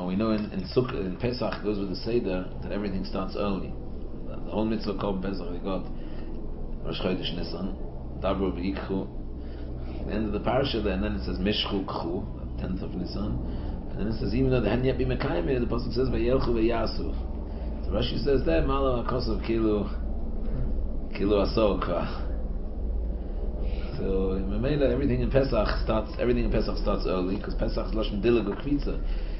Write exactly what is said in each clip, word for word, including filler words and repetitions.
Now we know in, in Sukkot, in Pesach, it goes with the Seder, that everything starts early. The, the whole mitzvah called Pesach, we got Rosh Chodesh Nisan, Dabru V'yikchu, the end of the parasha there, and then it says Mishchu Kchu, the tenth of Nisan, and then it says, even though they hadn't yet been Mekayim, the Pasuk says, Vayelchu Vayasu. So Rashi says there, Malo HaKosav Kilu, Kilu Asoka. So in Mamela, everything in Pesach starts. Everything in Pesach starts early because Pesach is Lashon Dilag Kvitza.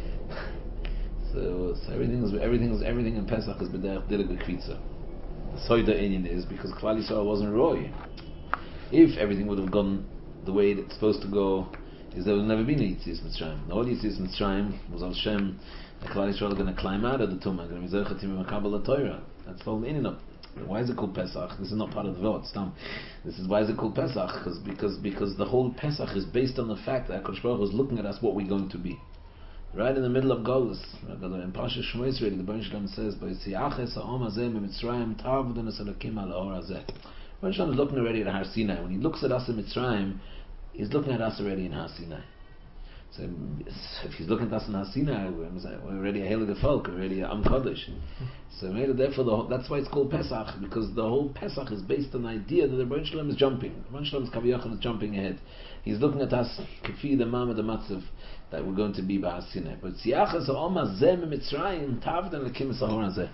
So, so everything is everything is everything in Pesach is B'derech Dilag Kvitza. The Soida Inyan is because Klal Yisrael wasn't roy. If everything would have gone the way it's supposed to go, is there would have never been a Yitzias Mitzrayim. The whole Yitzias Mitzrayim was Al Shem. The Klal Yisrael are going to climb out of the Tumah. Going to be Zerchatim Makabel Torah. That's the whole Inyan. Why is it called Pesach? This is not part of the Vot. This is why is it called Pesach? Because because because the whole Pesach is based on the fact that HaKadosh Baruch Hu is looking at us what we're going to be. Right in the middle of Golus, in Pasha Shmois reading, the Baruch Shalom says, "B'yitziaches ha'om hazeh miMitzrayim tavdun esalakim al ha'or hazeh." Baruch Shalom is looking already at Har Sinai. When he looks at us in Mitzrayim, he's looking at us already in Har Sinai. So if he's looking at us in Har Sinai, we're already a Heilige Folk, we're already a Am Kodesh. So therefore, the whole, that's why it's called Pesach, because the whole Pesach is based on the idea that the Baruch Shalom is jumping. The Baruch Shalom is Kaviyachon is jumping ahead. He's looking at us, Kefi the Mama the Matzav, that we're going to be by Har Sinai. But Tziachas ha'om hazeh miMitzrayim tavdan lekim es ha'or hazeh.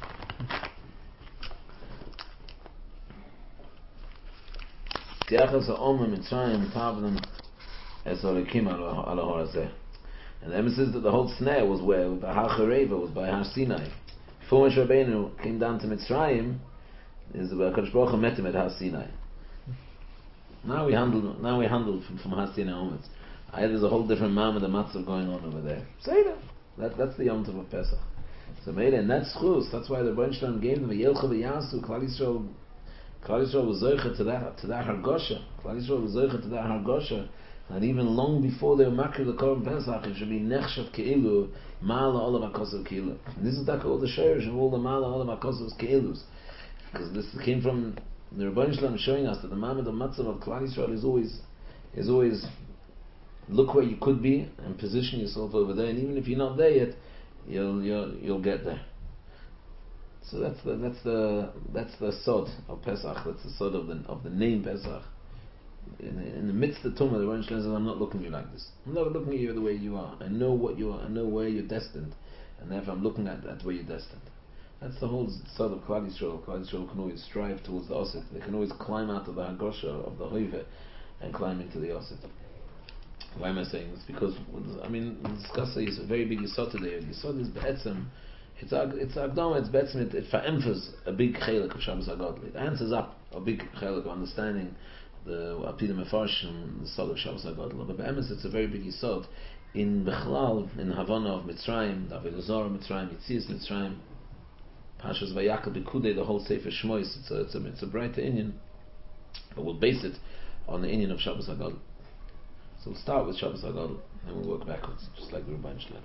Tziachas ha'om miMitzrayim tavdan es ha'lekim al ha'or hazeh. And the emphasis that the whole snare was where the Har Chereva was by Har Sinai. Before Moshe Rabbeinu came down to Mitzrayim, is where HaKadosh Baruch Hu met him at Har Sinai. Now we handle, now we handle from, from Har Sinai onwards. I, there's a whole different Ma'amad and Matzav going on over there. Seder. That, that's the Yom Tov of Pesach. So made and that's chus. That's why the Baruch Shalom gave them a Yelcha v'Yasu. Klal Yisrael, Klal Yisrael was zoicha to that to that Hargosha. Klal Yisrael was zoicha to that Hargosha. And even long before they were makir the Korban Pesach, it should be nechshav keilu ma'ala olav hakosav keilu. This is like all the shayrish of all the ma'ala olav hakosav keilus, because this came from the Rebbeinu Shalom showing us that the Ma'amad of Matzav of Klal Yisrael is always is always look where you could be and position yourself over there, and even if you're not there yet, you'll you'll you'll get there. So that's the that's the that's the sod of Pesach. That's the sod of the of the name Pesach. In, in the midst of the Tumah, the Rebbeinu Shalom says, "I'm not looking at you like this. I'm not looking at you the way you are. I know what you are. I know where you're destined, and therefore I'm looking at that where you're destined." That's the whole sod of Klal Yisrael. Klal Yisrael can always strive towards the Oset. They can always climb out of the Hagosha of the Hoive and climb into the Oset. Why am I saying this? Because I mean, we discussed a very big Yisod today. Yisod is be'etzem. It's it's Agdama. It's be'etzem. It, it emphasizes a big chelik of Shabbos HaGadol. It answers up a big chelik of understanding the Apida Mefarshim, the Sod of Shabbos HaGadol. But be'emes, it's a very big Yisod in Bechlal, in Havana of Mitzrayim, Avodah Zarah Mitzrayim, Yitzias Mitzrayim, Pashas Vayakal B'Kudei, the whole Sefer Shmois. It's a it's a, it's a brighter Inyan, but we'll base it on the Inyan of Shabbos HaGadol. So we'll start with Shabbos HaGadol, and we'll work backwards, just like the Rebbeinu Shalom.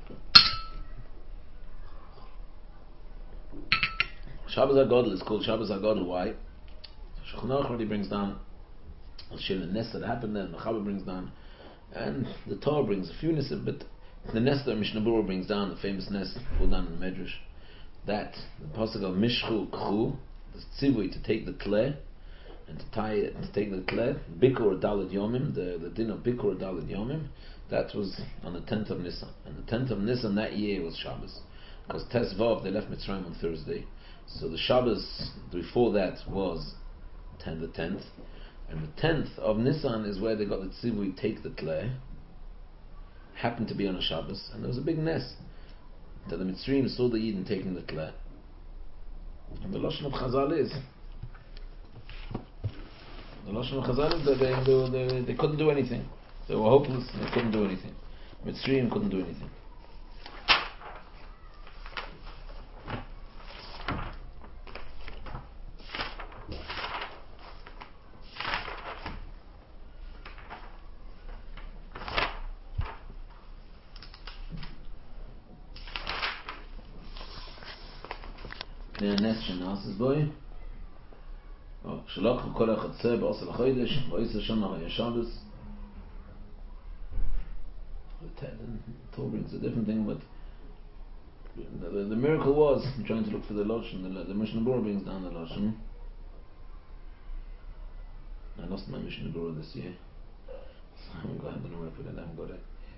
Shabbos HaGadol is called Shabbos HaGadol. Why? Shulchan Aruch already brings down the Shil and Ness that happened there, and the Chaber brings down, and the Torah brings a few Nessim, but the Ness that Mishnah Berurah brings down, the famous Ness pulled down in the Medrash, that the pasuk of Mishchu Kchu, the tzivui to take the clay, and to tie it, to take the clay, Bikur Dalet Yomim, the, the din of Bikur Dalet Yomim, that was on the tenth of Nisan. And the tenth of Nisan that year was Shabbos. Because Tes Vav, they left Mitzrayim on Thursday. So the Shabbos before that was ten, the tenth. And the tenth of Nisan is where they got the tzivui, take the clay. Happened to be on a Shabbos. And there was a big nest that the Mitzrayim saw the Yidden taking the clay. And the Lashon of Chazal is, the Lashon of Chazal is that they, they, they, they couldn't do anything. They were hopeless and they couldn't do anything. Mitzrayim couldn't do anything. boy. Oh, Shalach kol echad b'asel chodesh b'oisel shana hayashabes. The Torah brings a different thing, but the, the, the miracle was, I'm trying to look for the Lashon, the, the Mishnah Berurah brings down the Lashon. I lost my Mishnah Berurah this year. I haven't got, I don't know where I put it, I haven't got it.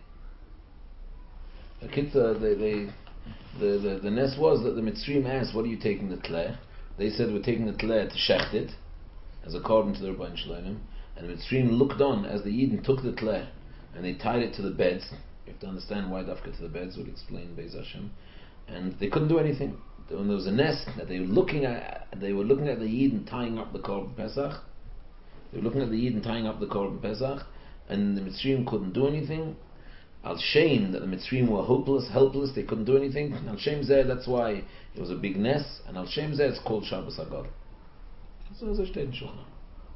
The kids, uh, they, they, the, the, the nest was that the Mitzrayim asked, what are you taking the tleh? They said, we're taking the tleh to shecht it, as according to the Rabban Shalom. And the Mitzrayim looked on as the Yidden took the tleh, and they tied it to the beds. You have to understand why dafka to the beds, we'll explain Beis Hashem. And they couldn't do anything. When there was a nest that they were looking at, they were looking at the Yidden tying up the Korban Pesach. They were looking at the Yidden tying up the Korban Pesach, and the Mitzrayim couldn't do anything. Al Shem, that the Mitzrayim were hopeless, helpless, they couldn't do anything. Al Shem Zeh, that's why it was a big nest, and Al Shem Zeh, it's called Shabbos HaGadol. So as I stated in Shulchan.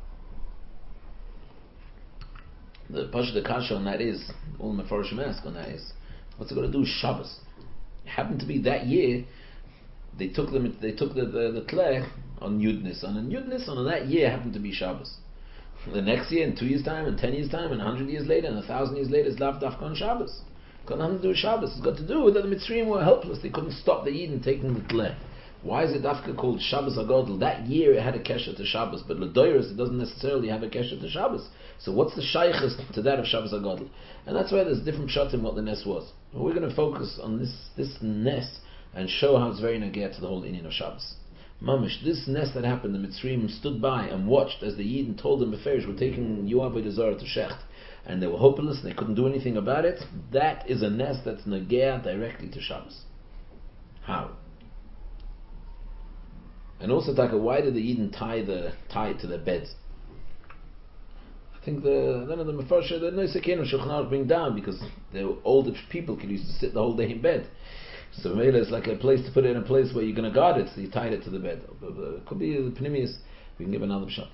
The Pasha the Kasha on that is, all the Mefarshim ask on that is, what's it got to do with Shabbos? It happened to be that year, they took them, they took the the, the tleh on Yudnis, and on Yudnis on that year happened to be Shabbos. The next year, in two years' time, in ten years' time, and a hundred years later, and a thousand years later, it's Lav Dafka on Shabbos. It's got nothing to do with Shabbos. It's got to do with that the Mitzrayim were helpless. They couldn't stop the Yidden taking the tleh. Why is it Dafka called Shabbos HaGadol? That year it had a kesher to Shabbos, but L'doyros it doesn't necessarily have a kesher to Shabbos. So what's the shaykhs to that of Shabbos HaGadol? And that's why there's different shots in what the nest was. But we're going to focus on this this nest and show how it's very nageh to the whole Indian of Shabbos. Mamish, this nest that happened, the Mitzrayim stood by and watched as the Yidden told them Beferish, we're taking Yoav Avodah Zarah to Shecht, and they were hopeless and they couldn't do anything about it. That is a nest that's nageh directly to Shabbos. How? And also, Taka, why did the Yidden tie the tie it to their beds? I think the none of the Mefarshim, the Noisekin of Shulchan Aruch bring down because the older people could used to sit the whole day in bed. So Mela is like a place to put it in a place where you're going to guard it, so you tied it to the bed. But, but it could be the Pnimius. We can give another shot.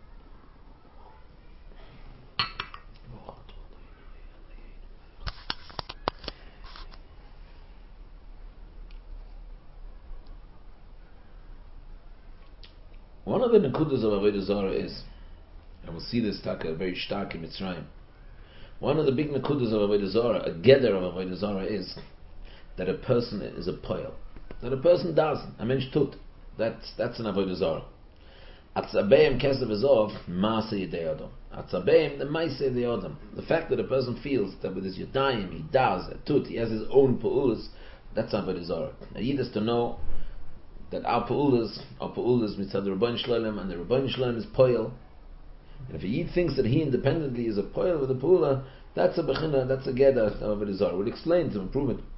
One of the Nekudas of Avodah Zarah is, and we'll see this taka very stark in Mitzrayim. One of the big Nekudas of Avodah Zarah, a geder of Avodah Zarah is that a person is a poil. That a person does. A mensch tut. That's, that's an Avodah Zarah. Atzabeim kesav ezov, maaseh yedei adam. Atzabeim, the maaseh yedei adam. The fact that a person feels that with his yadayim, he does, a tut, he has his own pa'ulas, that's Avodah Zarah. A yid has to know that our pa'ulas, our pa'ulas mitzad the Rabban Shalom, and the Rabban Shalom is poil. And if a yid thinks that he independently is a poil with a pa'ula, that's a bechina, that's a geder of Avodah Zarah. We'll explain to improve it.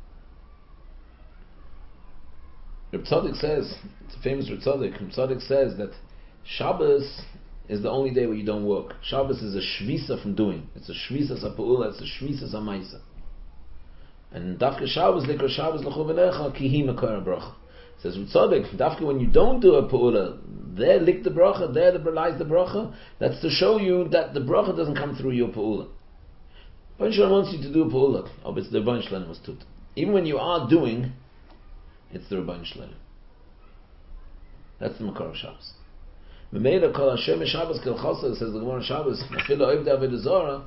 Reb Tzadok says, it's a famous Reb Tzadok, Reb Tzadok says that Shabbos is the only day where you don't work. Shabbos is a shvisa from doing. It's a shvisa sa'pa'ula, it's a shvisa sa'maisa. And Dafka Shabbos, Likra Shabbos, L'chu v'lecha, ki hi makar bracha. Says Reb Tzadok, Dafka when you don't do a pa'ula, there lik the bracha, there the lies the bracha, that's to show you that the bracha doesn't come through your pa'ula. Rabban Shalom wants you to do a pa'ula, oh, but it's the Rabban Shalom was tut. Even when you are doing, it's the Rabban Shalom. That's the Makar of Shabbos. V'meila kol Hashem Shabbos kel chassid, says the Gemara Shabbos, afilu oiv Avodah Zarah,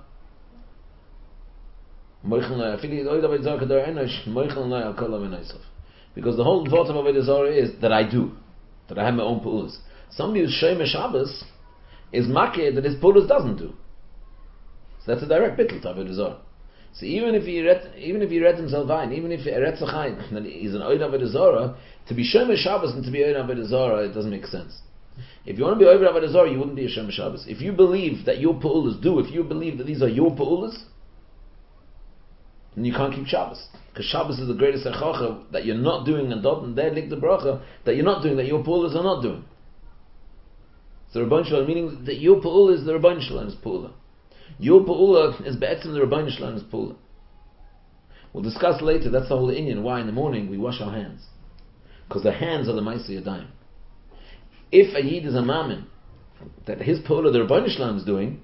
moichel nai, afilu oiv Avodah Zarah kadar enosh, moichel nai al kol avneisav. Because the whole thought of Avodah Zarah is that I do, that I have my own pa'ulas. Somebody who's Shem Shabbos is makeh that his pa'ulas doesn't do. So that's a direct bittul to Avodah Zarah. So even if he read, even if he read himself ein, even if he read Tzachayim, then he's an Oid Avodah Zarah, to be Shem Shabbos and to be Oid Avodah Zarah, it doesn't make sense. If you want to be Oid Avodah Zarah, you wouldn't be a Shem Shabbos. If you believe that your pa'ulas do, if you believe that these are your pa'ulas, then you can't keep Shabbos. Because Shabbos is the greatest echacha that you're not doing, and dot and there lik the bracha, that you're not doing, that your pa'ulas are not doing. So Rabban Shalom, meaning that your pa'ula is the Rabban Shalom's pa'ula. Your pa'ula is be'etzim the Rabban Shalom's pa'ula. We'll discuss later, that's the whole Indian, why in the morning we wash our hands. Because the hands are the Maaseh Yadayim. If a Yid is a Mammon, that his pa'ula the Rabban Shalom is doing,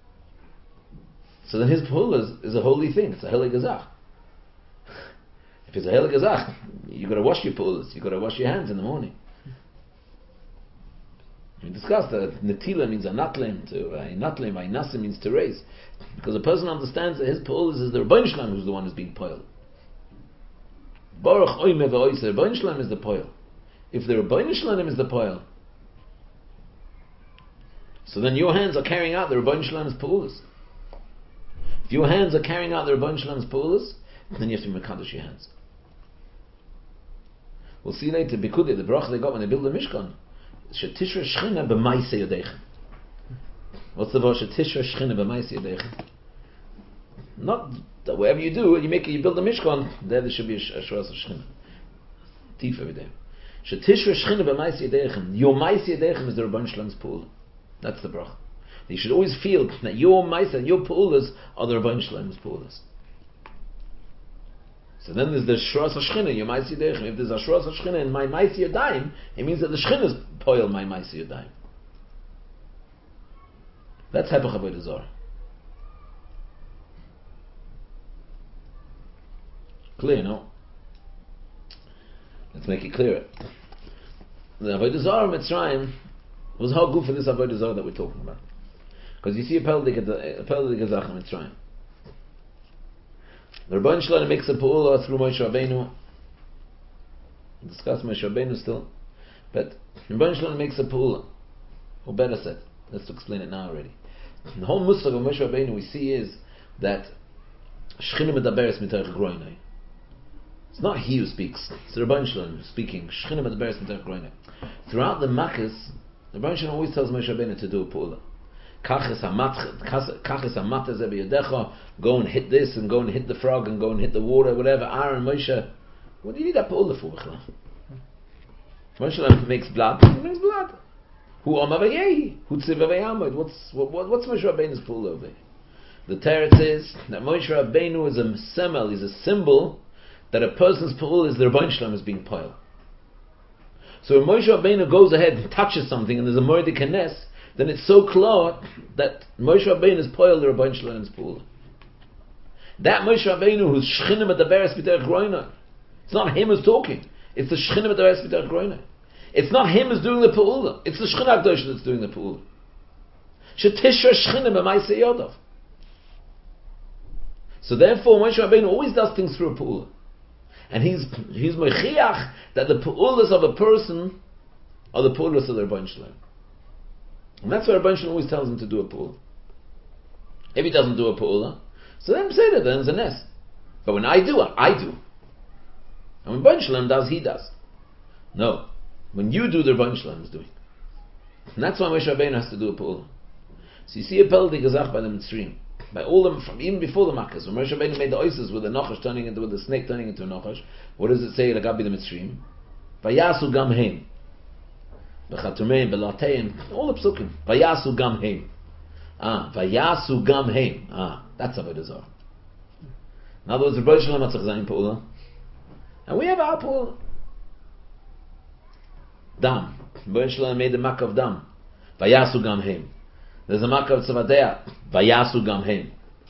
so then his pa'ula is, is a holy thing, it's a Helig Gazach. If it's a Helig Gazach, you've got to wash your pa'ulas, you've got to wash your hands in the morning. We discussed that Netila means a natlem, to a natlem, a nasim means to raise. Because a person understands that his pa'ulas is the Rabban Shalom who's the one who's being poiled. Baruch Oime V'Oiser, the Rebbeinu Shalom is the poil. If the Rebbeinu Shalom is the poil, so then your hands are carrying out the Rebbeinu Shalom's pa'ulas. If your hands are carrying out the Rebbeinu Shalom's pa'ulas, then you have to mekadosh your hands. We'll see later, Bikudi, the bracha they got when they built the Mishkan, Shetishra Shechina b'maisei yodeichem. What's the word? Shetishra Shechina b'maisei yodeichem. Not that whatever you do, you make you build a Mishkan, there there should be a Shras of Shechina. Tief every day. Shetishra Shechina b'maisei yodeichem. Your maisei yodeichem is the Rebbeinu Shalom's pa'ulah. That's the bracha. You should always feel that your maisei and your pa'ulas are the Rebbeinu Shalom's pa'ulas. So then there's the Shras HaShechina, your Maisi Yodayim. If there's a Shras HaShechina in my Maisi Yodayim, it means that the Shechina is poil my Maisi Yodayim. That's Hepech Avodah Zarah. Clear, no? Let's make it clearer. The Avodah Zarah Mitzrayim was how good for this Avodah Zarah that we're talking about. Because you see a Peldik Gezach in Mitzrayim. The Rebbeinu Shalom makes a pa'ula through Moshe Rabbeinu. We'll discuss Moshe Rabbeinu still. But the Rebbeinu Shalom makes a pa'ula. Or better said, let's explain it now already. The whole musag of Moshe Rabbeinu we see is that Shechina medaberes miterech groinai. It's not he who speaks. It's the Rebbeinu Shalom speaking. Shechina medaberes miterech groinai. Throughout the Makkos, the Rebbeinu Shalom always tells Moshe Rabbeinu to do a pa'ula. Go and hit this and go and hit the frog and go and hit the water, whatever. Aaron, Moshe, what do you need that pa'ula for? Moshe makes blood. He makes blood. Who amavayehi? Who tzivavayamod? What's what, what, what's Moshe Rabbeinu's pa'ula over? The teretz is that Moshe Rabbeinu is a semel, is a symbol that a person's pa'ula is the Rebbeinu Shalom is being poil. So when Moshe Rabbeinu goes ahead and touches something and there's a Mordei Kenes, then it's so clear that Moshe Rabbeinu is poil the Rebbeinu Shalom's pa'ula. That Moshe Rabbeinu who's Shechina medaberes b'derech groina, it's not him who's talking. It's the Shechina medaberes b'derech groina. It's not him who's doing the pa'ula. It's the Shechina HaKadosh that's doing the pa'ula. Shetishra Shechina b'maisei yodav. So therefore Moshe Rabbeinu always does things through a pa'ula. And he's he's mechiach that the pa'ulas of a person are the pa'ulas of the Rebbeinu Shalom. And that's why Rebbeinu Shalom always tells him to do a pa'ula. If he doesn't do a pa'ula, so then say that then it's a nest. But when I do it, I do. And when Rebbeinu Shalom does, he does. No. When you do, the Rebbeinu Shalom is doing. And that's why Moshe Rabbeinu has to do a pa'ula. So you see a peldi gezach by the Mitzrayim. By all them, from even before the Makkos, when Moshe Rabbeinu made the oasis with the Nachash turning into, with the snake turning into a Nachash, what does it say, Lagabi the Mitzrayim? Vayasu gam heim. B'chatumeim, b'lateim, all the psukim. Vayasu gam heim. Ah, Vayasu gam heim. Ah, that's Avodah Zarah. In other words, Rebbeinu Shalom hatzach zayin pa'ula. And we have our pa'ula. Dam. Rebbeinu Shalom made the Makkah of Dam. Vayasu gam heim. There's a Makkah of Tzavadea. Vayasu gam heim.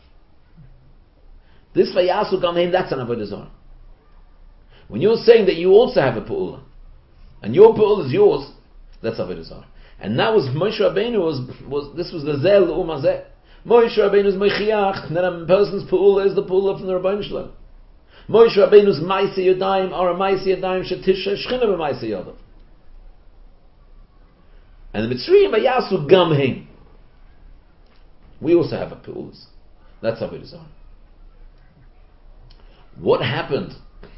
This Vayasu gam heim, that's an Avodah Zarah. When you're saying that you also have a pa'ula, and your pa'ula is yours, that's Avodah Zarah. And that was Moshe Rabbeinu was, was this was the Zel Umazeh. Moshe Rabbeinu's Mechiach, that a person's pa'ula is the pa'ula from the Rebbeinu Shalom. Moshe Rabbeinu's Maaseh Yodayim are a Maaseh Yodayim Shetisha Shechina b'Maaseh Yodav. And the Mitzrayim Vayasu gam heim. We also have a pa'ulas. That's Avodah Zarah. What happened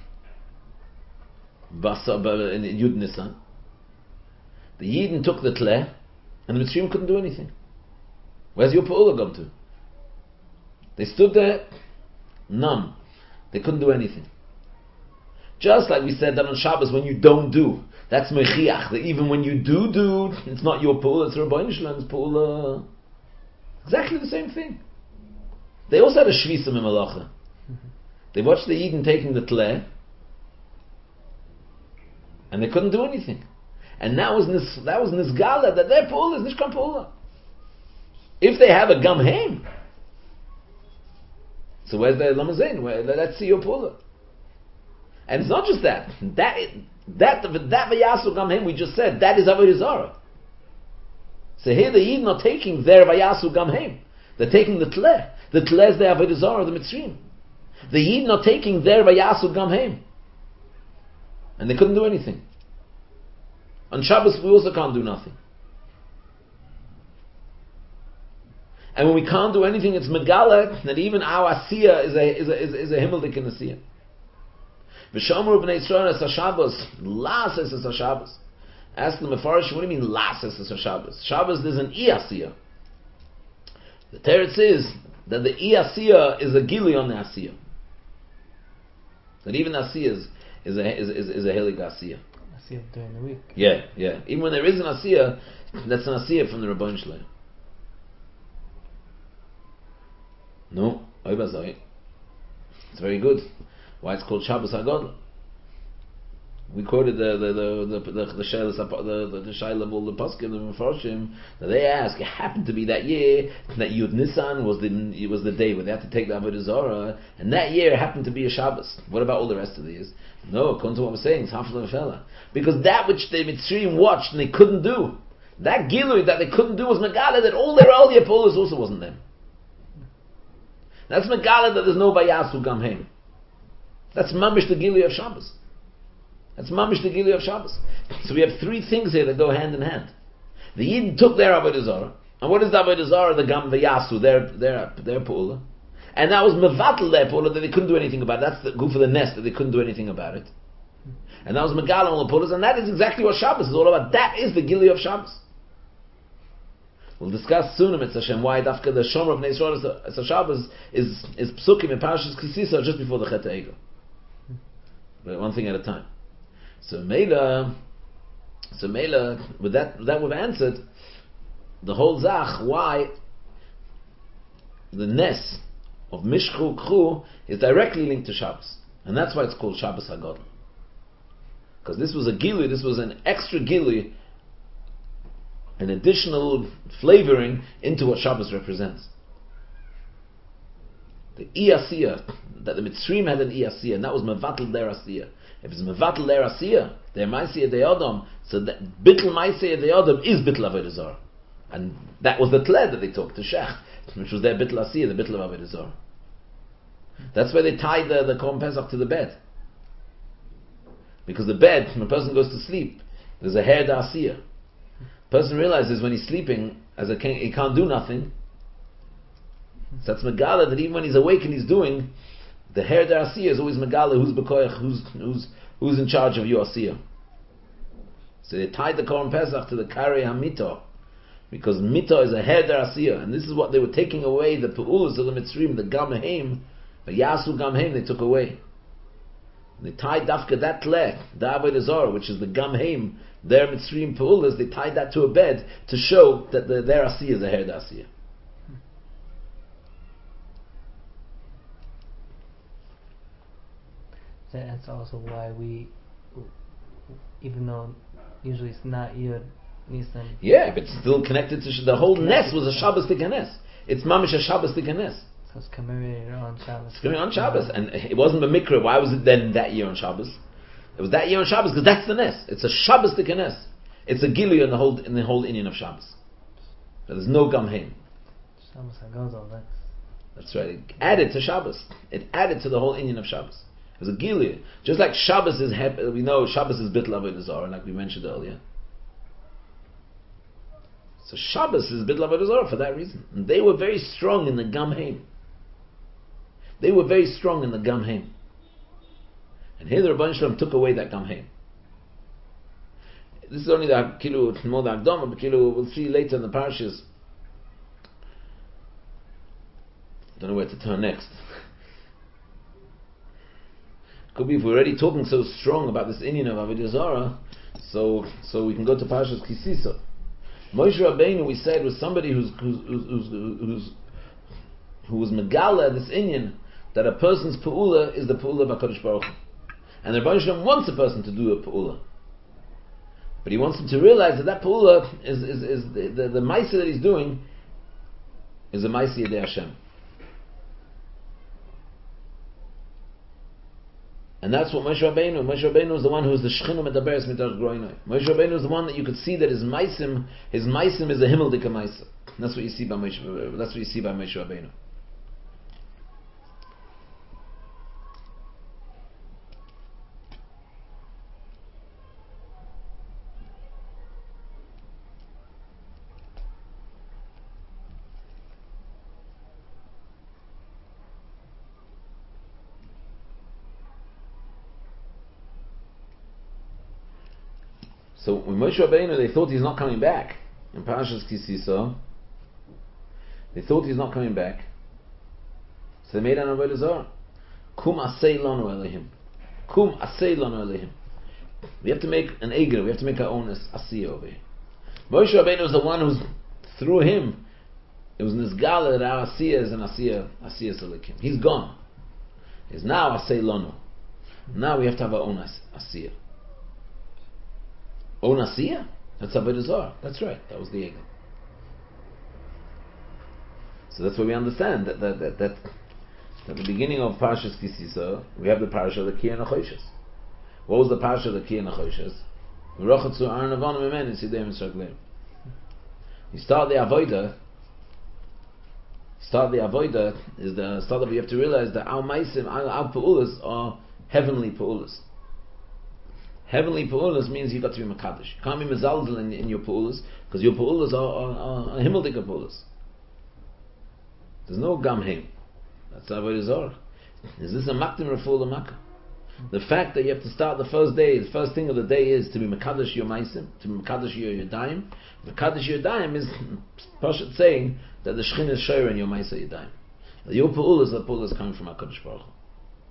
in Yud Nisan? The Yidden took the tleh, and the Mitzrayim couldn't do anything. Where's your pa'ula gone to? They stood there, numb. They couldn't do anything. Just like we said that on Shabbos, when you don't do, that's mechiach. That even when you do do, it's not your pa'ula, it's Rebbeinu Shalom's pa'ula. Exactly the same thing. They also had a shvisa memalacha. They watched the Yidden taking the tleh, and they couldn't do anything. And that was nis, that was nisgala that their pa'ula is nishkan pa'ula. If they have a gam heim, so where's the lamazain? Where, let's see your pa'ula. And it's not just that. That that that vayasu gam heim we just said, that is Avodah Zarah. So here the Yidden are taking their vayasu gam heim. They're taking the tleh. The tleh is the Avodah Zarah, the Mitzrayim. The Yidden are taking their vayasu gam heim. and they couldn't do anything. On Shabbos we also can't do nothing. And when we can't do anything, it's megala that even our asiyah is a is a is a, is a himmeldik in asiyah. V'shamru b'nei Yisrael es Shabbos, las es es Shabbos. Ask the Mefarish, what do you mean las es es Shabbos? Shabbos there's an i asiyah. The teretz is that the i asiyah is a gili on the asiyah. That even asiyah is is a is is, is a helig asiyah. Asiyah during the week. Yeah, yeah. Even when there is an asiyah, that's an asiyah from the Rabban Shalom. No, Oibazai. It's very good. Why it's called Shabbos HaGadol? We quoted the the the the the the Shailas the the, the Shaila of all the Paskim the Mefarshim that they ask. It happened to be that year that Yud Nisan was the it was the day where they had to take the Avodah Zarah, and that year happened to be a Shabbos. What about all the rest of the years? No, according to what we're saying, it's half of the fella, because that which the Mitzrayim watched and they couldn't do, that Gilui that they couldn't do was Megala that all their earlier polis also wasn't them. That's Megala that there's no Vayasu Gamhem. That's Mamish the Gilui of Shabbos. That's Mamish the Gilui of Shabbos. So we have three things here that go hand in hand. The Yidden took their Avodah Zarah, and what is the Avodah Zarah? The Gam Vayasu, their their their Pa'ula, and that was Mevatel their Pa'ula that they couldn't do anything about. That's the goof of the nest that they couldn't do anything about it. And that was Megala on the Pa'ulas, and that is exactly what Shabbos is all about. That is the Gilui of Shabbos. We'll discuss soon, Mitzvah Hashem, why Dafka the Shomer of Bnei Yisrael as a Shabbos is is Psukim in Parashas Kisisa just before the Chet HaEgel. But one thing at a time. So Mela, so Mela, with that that we've answered the whole Zach why the Nes of Mishchu Kru is directly linked to Shabbos, and that's why it's called Shabbos HaGadol. Because this was a Gilui, this was an extra Gilui, an additional flavoring into what Shabbos represents. The Iyasiyah, that the Mitzrayim had an Iyasiyah, and that was Mevatel their Asiyah. If it's Mevatel their Asiyah, their Maisiyah de Adam, so that Bittel Maisiyah de Adam is Bittel Avodah Zarah. And that was the Tled that they took to Shech, which was their Bittel Asiyah, the Bittel of Avodah Zarah. That's why they tied the, the Korban Pesach to the bed. Because the bed, when a person goes to sleep, there's a hair da Asiyah. Person realizes when he's sleeping, as a king, he can't do nothing. So that's Megala that even when he's awake and he's doing, the hair der Asiyah is always Megala who's Bekoyach, who's who's who's in charge of your Asiyah. So they tied the Korban Pesach to the Karei HaMito, because Mito is a hair der Asiyah, and this is what they were taking away, the Pe'ulas of the Mitzrayim, the Gamheim, the Yasu Gamheim they took away. They tied Dafka that Tleh, the Avodah Zarah, which is the Gamheim, their Mitzrayim Pe'ulas, they tied that to a bed to show that the, their Asiyah is a hair der Asiyah. That's also why we, even though usually it's not Yud Nisan. Yeah, but it's still connected to sh- the whole Nes was a Shabbos Tikanes. It's Mamish a Shabbos Tikanes. So it's commemorated on Shabbos. It's commemorated on Shabbos, and it wasn't the Mikra. Why was it then that year on Shabbos? It was that year on Shabbos because that's the Nes. It's a Shabbos Tikanes. It's a Gilui in the whole in the whole Indian of Shabbos. So there's no Gamheim. Shabbos HaGadol. That's that's right. It added to Shabbos. It added to the whole Indian of Shabbos. It was a Gilui. Just like Shabbos is, we know Shabbos is Bittul Avodah Zarah, like we mentioned earlier. So Shabbos is Bittul Avodah Zarah for that reason. And they were very strong in the Gamheim. They were very strong in the Gamheim. And here the Rabban Shalom took away that Gamheim. This is only the Kilu, more the Akdama, but Kilu, we'll see later in the parashas. I don't know where to turn next. Could be if we're already talking so strong about this Indian of Avodah Zarah, so so we can go to Parashas Kisisa. Moshe Rabbeinu, we said, was somebody who's who's who's, who's, who's who was Megala, this Indian, that a person's Pa'ula is the Pa'ula of HaKadosh Baruch Hu. And the Rebbe Shalom wants a person to do a Pa'ula. But he wants him to realize that that Pa'ula is, is, is the, the, the Maisa that he's doing is a Maisa Yedei Hashem. And that's what Moshe Rabbeinu, Moshe Rabbeinu is the one who is the Shechina Medaberes Midrash Groinoi. Moshe Rabbeinu is the one that you could see that his Maisim, his Maisim is a Himmel Dika Maisa. That's what you see by Moshe, that's what you see by Moshe Rabbeinu. So when Moshe Rabbeinu, they thought he's not coming back in Parashas Kisisa. They thought he's not coming back. So they made an avodah zarah. Kum asei lanu Elohim. Kum asei lanu Elohim. We have to make an egel. We have to make our own asiyah over here. Moshe Rabbeinu was the one who's through him. It was Nizgala that our asiyah is an asiyah, asiyah selikim. He's gone. He's now asei lanu. Now we have to have our own as- asiyah. Own asiyah? That's avodah zarah. That's right. That was the egel. So that's why we understand that that that, that at the beginning of Parashas Kisisa, we have the parasha of the Kiyah Nachoshes. What was the parasha of the Kiyah Nachoshes? V'rochatzu Aaron Avonu Mimenu Sidei Mitzrayim. You start the avodah. Start the avodah is the start that we have to realize that our maisim, our, our peulas are heavenly peulas. Heavenly peulas means you got to be makadosh. You can't be mezalzel in, in your peulas because your peulas are, are, are, are himmeldika peulas. There's no gamheim. That's avodah zarah. Is this a makdim refuah l'makkah? The fact that you have to start the first day, the first thing of the day is to be makadosh your maisim, to be makadosh your yadayim. Makadosh your yadayim is Pashat saying that the shechin is shayr in your maisa yadayim. Your peulas, the peulas coming from HaKadosh Baruch Hu.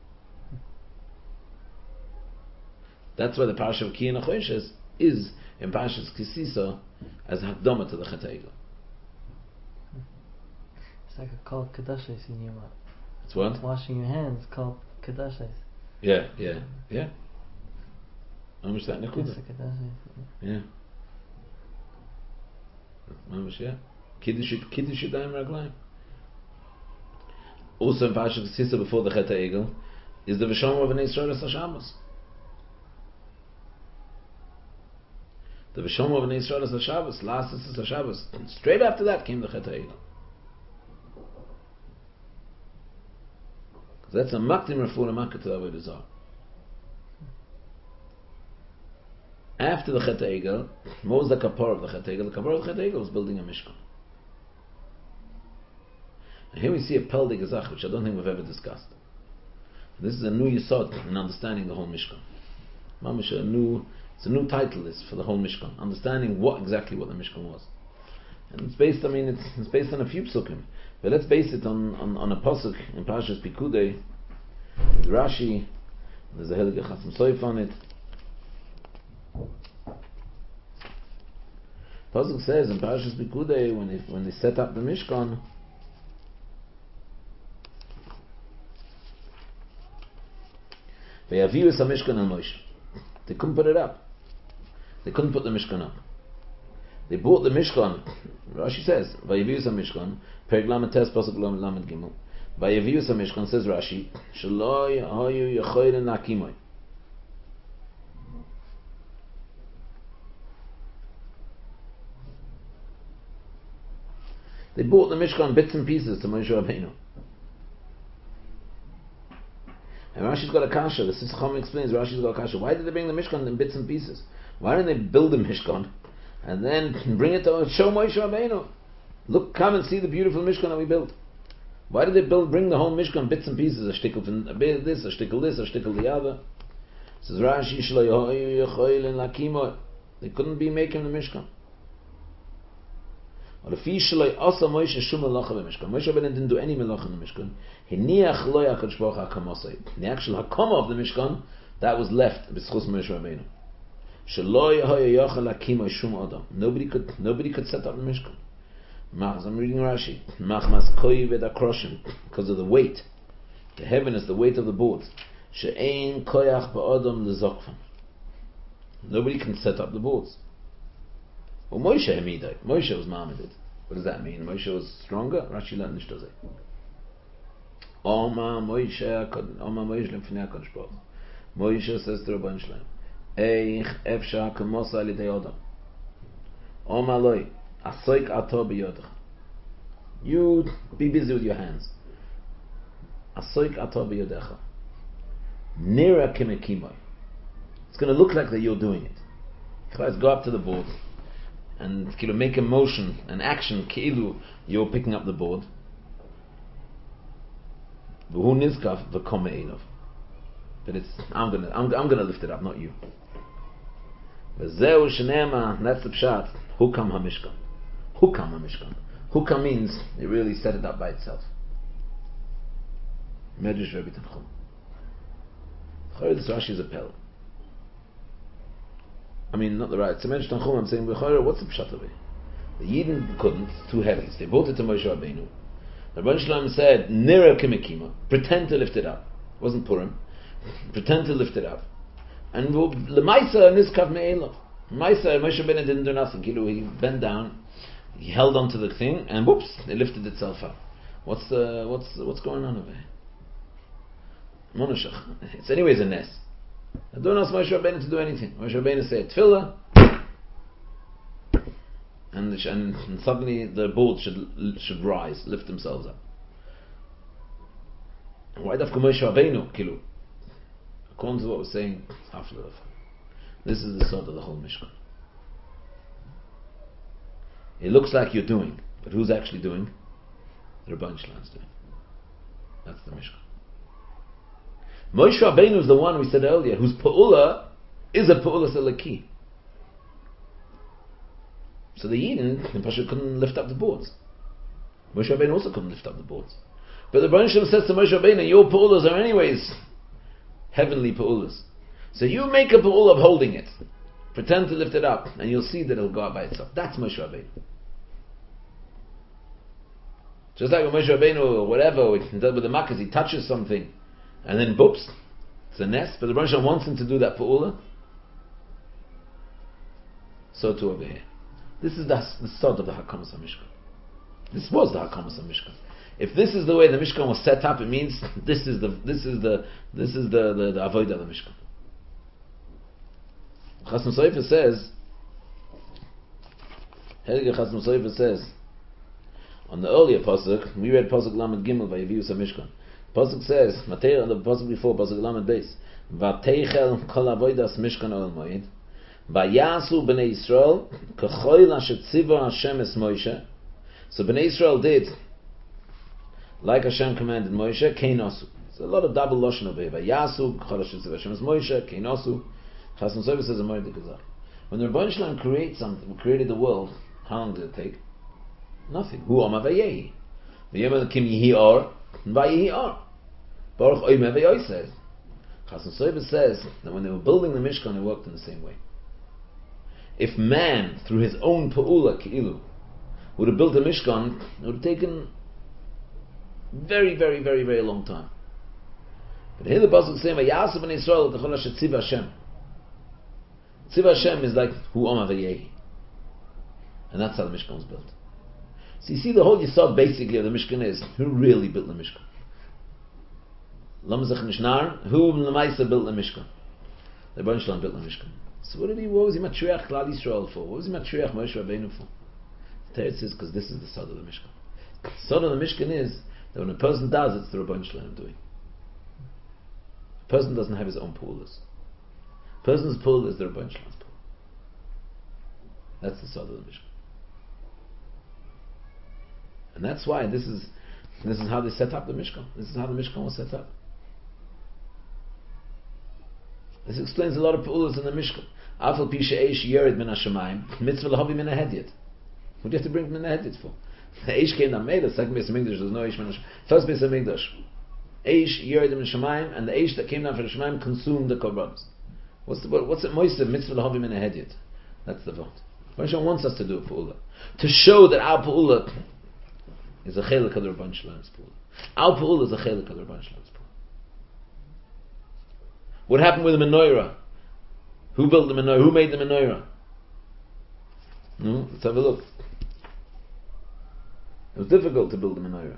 That's why the parasha of Kiyah Nachoshes is in Parashas Kisisa as hakdama to the Chet HaEgel. It's like a kol kedushes in your mouth. It's what? Washing your hands called kedushes. Yeah, yeah, yeah. Mamish that It's nekuda. a kedushes. Yeah. Mamish, yeah. Kiddush Kiddush Yadayim Raglayim. Also in Parashas Kisisa before the Chet HaEgel is the V'shomer of Bnei Yisrael es HaShabbos. The V'shomer of Bnei Yisrael es HaShabbos, last is HaShabbos. Straight after that came the Chet HaEgel. That's a makdim refuah l'makkah to avodah zarah. After the Chet HaEgel, what was the kapor of the Chet HaEgel? The kapor of the Chet HaEgel was building a mishkan. And here we see a peldig gezach, which I don't think we've ever discussed. This is a new yisod in understanding the whole mishkan. Mamish, a new, it's a new title list for the whole mishkan, understanding what exactly what the mishkan was. And it's based, I mean, it's, it's based on a few psukim. But let's base it on, on, on a pasuk in Parashas Pikudei. There's Rashi, there's a Helige Chasam Soif on it. Pasuk says in Parashas Pikudei, when they, when they set up the Mishkan, Ve'yaviu es ha-Mishkan al Moshe. They couldn't put it up. They couldn't put the Mishkan up. They bought the Mishkan. Rashi says, "Vayavius ha-Mishkan." Perek Lamed Tes Pasuk Lamed Gimel. Vayavius ha-Mishkan, says Rashi, "Shelo hayu yechoyren lakimoy." They bought the Mishkan bits and pieces to Moshe Rabbeinu. And Rashi's got a kasha. The Sicham explains. Rashi's got a kasha. Why did they bring the Mishkan in bits and pieces? Why didn't they build the Mishkan and then bring it to show Moshe Rabbeinu? Look, come and see the beautiful Mishkan that we built. Why did they build, bring the whole Mishkan bits and pieces? A shtickle from a bit of this, a shtickle this, a shtickle the other. Says Rashi, they couldn't be making the Mishkan. Moshe Rabbeinu didn't do any melach in the Mishkan. The actual hakama of the Mishkan, that was left b'schus Moshe Rabbeinu. Nobody could, nobody could set up the Mishkan. I'm reading Rashi. Because of the weight, the heaviness, the weight of the boards. Nobody can set up the boards. Well, Moshe Hamidai. Moshe was Ma'amidid. What does that mean? Moshe was stronger? Rashi learned nicht dozay. Oma Moshe, Oma Moshe lemfnei HaKadosh Baruch Hu. Moshe says to Rabban Shalom, Eich efsha kemosa alidei Adam. Oma loi, asoik ato biyodach. You be busy with your hands. Asoik ato biyodecha. Nira kimekimoy. It's going to look like that you're doing it. Let's go up to the board and you know, make a motion, an action, ki'ilu, you're picking up the board. V'hu nizkaf v'kome elov. But it's, I'm gonna, I'm, I'm gonna lift it up, not you. V'zeu shenema, that's the pshat, hukam hamishkan. Hukam hamishkan. Hukam means, it really set it up by itself. Medrash Rebbe Tanchum. This Rashi is a pel. I mean, not the right. It's a Medrash Tanchum, I'm saying, what's the pshat of it? The Yidden couldn't, too heavy. So they brought it to Moshe Rabbeinu. The Rebbe Shalom said, Nira kimekima, pretend to lift it up. It wasn't Purim. Pretend to lift it up. And Lemaisa niskav me'ela. Lemaisa, Moshe Rabbeinu didn't do nothing. He bent down, he held onto the thing, and whoops, it lifted itself up. What's the, what's what's going on over here? Monoshach. It's anyways a nest. I don't ask Moshe Rabbeinu to do anything. Moshe Rabbeinu said tefillah, and, and, and suddenly the boards should should rise, lift themselves up. And why dafka Moshe Rabbeinu, kilu? According to what we're saying, after the this is the sort of the whole Mishkan. It looks like you're doing, but who's actually doing? The Rebbeinu Shalom's doing. That's the Mishkan. Moshe Rabbeinu is the one we said earlier, whose pa'ula is a pa'ula selaki. So the Yidden, the Pasha couldn't lift up the boards. Moshe Rabbeinu also couldn't lift up the boards. But the Rebbeinu Shalom says to Moshe Rabbeinu, your pa'ulas are anyways heavenly pa'ulas. So you make a pa'ula of holding it. Pretend to lift it up, and you'll see that it'll go up by itself. That's Moshe Rabbeinu. Just like when Moshe Rabbeinu or whatever, with the Makkahs, he touches something, and then boops, it's a nest, but the Rebbe Shalom wants him to do that pa'ula. So too over here. This is the, the start of the Hakamas HaMishkan. This was the Hakamas HaMishkan. If this is the way the Mishkan was set up, it means this is the this is the this is the the, the avodah of the Mishkan. Chasam Sofer says, Helge Chasam Sofer says, on the earlier pasuk, we read pasuk Lamed Gimel by Yevius HaMishkan. Pasuk says, Matei on the pasuk before pasuk Lamed Beis, Vateichel kol avodas Mishkan Oel Moed, Vayasu bnei Yisrael k'choil asher tziva Hashem es Moshe. So bnei Yisrael did like Hashem commanded Moshe, Keinosu. It's a lot of double lashon over here. Vayasu k'choil asher tziva Hashem es Moshe, Keinosu. Chasam Sofer says a Moed Gekazach. When the Rebbeinu Shalom created something, created the world, how long did it take? Nothing. Hu Oma Vayehi. V'yom Kim Yihi Or, Vayehi Or. Baruch Oymeh Vayoyses. Chasam Sofer says that when they were building the Mishkan, it worked in the same way. If man, through his own pa'ula, ki'ilu, would have built a Mishkan, it would have taken very, very, very, very long time. But here the Pasuk is saying, Vayasu b'nei Yisrael k'chol asher tziva Hashem. Tziva Hashem is like Hu Oma Vayehi. And that's how the Mishkan was built. So you see the whole Yisod basically of the Mishkan is, who really built the Mishkan? Lamzach Nishnar, who Lamaisa built the Mishkan? The Rebbeinu Shalom built the Mishkan. So what did he, what was he Matriach Klal Yisrael for? What was he Matriach Moshe Rabbeinu for? The Teretz is because this is the Sod of the Mishkan. The Sod of the Mishkan is that when a person does, it's the Rebbeinu Shalom doing. A person doesn't have his own poolas. A person's pool is the Rebbeinu Shalom's pool. That's the Sod of the Mishkan. And that's why this is this is how they set up the Mishkan. This is how the Mishkan was set up. This explains a lot of pa'ulas in the Mishkan. Afal pi she'esh yered min hashamayim, mitzvah lahavi min hahedyet. What do you have to bring min hahedyet for? The eish came down made, the second base of Migdash, there's no eish min hashamayim. First base of Migdash, eish yered min hashamayim, and the eish that came down from hashamayim consumed the korbanos. What's the what's it moist mitzvah lahavi min hahedyet? That's the vote. Hashem wants us to do a pa'ula to show that our pa'ula is a chelik of the Rebbeinu Shalom's pa'ula. Our pa'ula is a chelik of the Rebbeinu Shalom's pa'ula. What happened with the menorah? Who built the menorah? Who made the menorah? No? Let's have a look. It was difficult to build the menorah.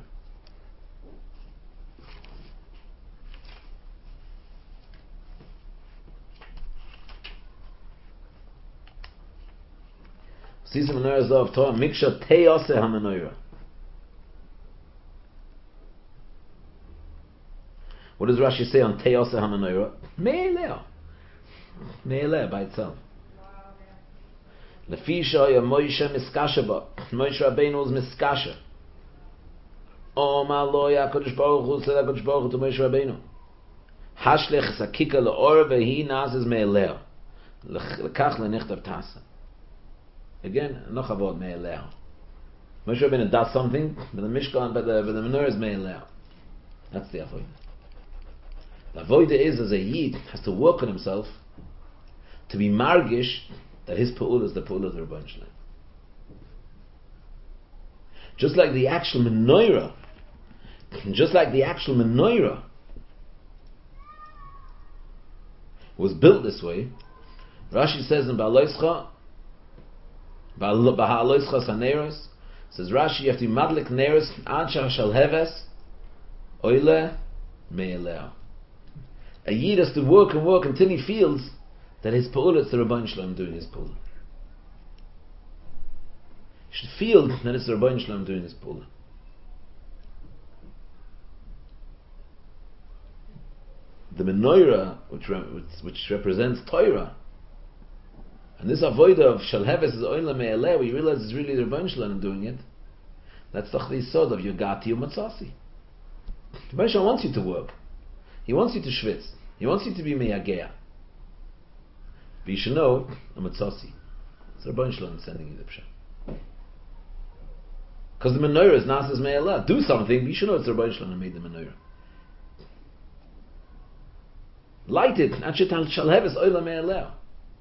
See some menorahs of Torah. Miksha Teyose HaMenorah. What does Rashi say on Teyose HaMenorah? Me'eleh. Me'eleh by itself. Lefi shoya Moshe miskasha ba. Moshe Rabbeinu was miskasha. Oma lo HaKadosh Baruch Hu said HaKadosh Baruch Hu to Moshe Rabbeinu. Hashlech sakika le'or vehi nazes me'eleh. Lekach lenichtav tasa. Again, no chavod me'eleo. Moshe Rabbeinu does something, but the Mishkan, but the, but the menorah is me'eleo. That's the avodah. The avodah is, as a yid, has to work on himself to be margish that his pa'ul is the pa'ul of the Rebbeinu Shalom. Just like the actual menorah, just like the actual menorah was built this way, Rashi says in Ba'aloischa, Ba'aloischa Saneros, says Rashi, you have to be madlik neros ad shal heves oile me'eleo. A yid has to work and work until he feels that his pa'ula is the Rebbeinu Shalom doing his pa'ula. He should feel that it's the Rebbeinu Shalom doing his pa'ula. The menorah, which, which, which represents Torah, and this avodah of shalheves is oila me'eleh, we realize it's really the Rebbeinu Shalom doing it. That's the chlisod of yogati u'matzasi. The Rebbeinu Shalom wants you to work. He wants you to schwitz. He wants you to be meyagea. But you should know a matzasi. It's the Rebbeinu Shalom sending you the pshat. Because the menorah is nasas me'eleh. Do something, but you should know it's the Rebbeinu Shalom who made the menorah. Light it. Anshetal shalheves oila me'eleh.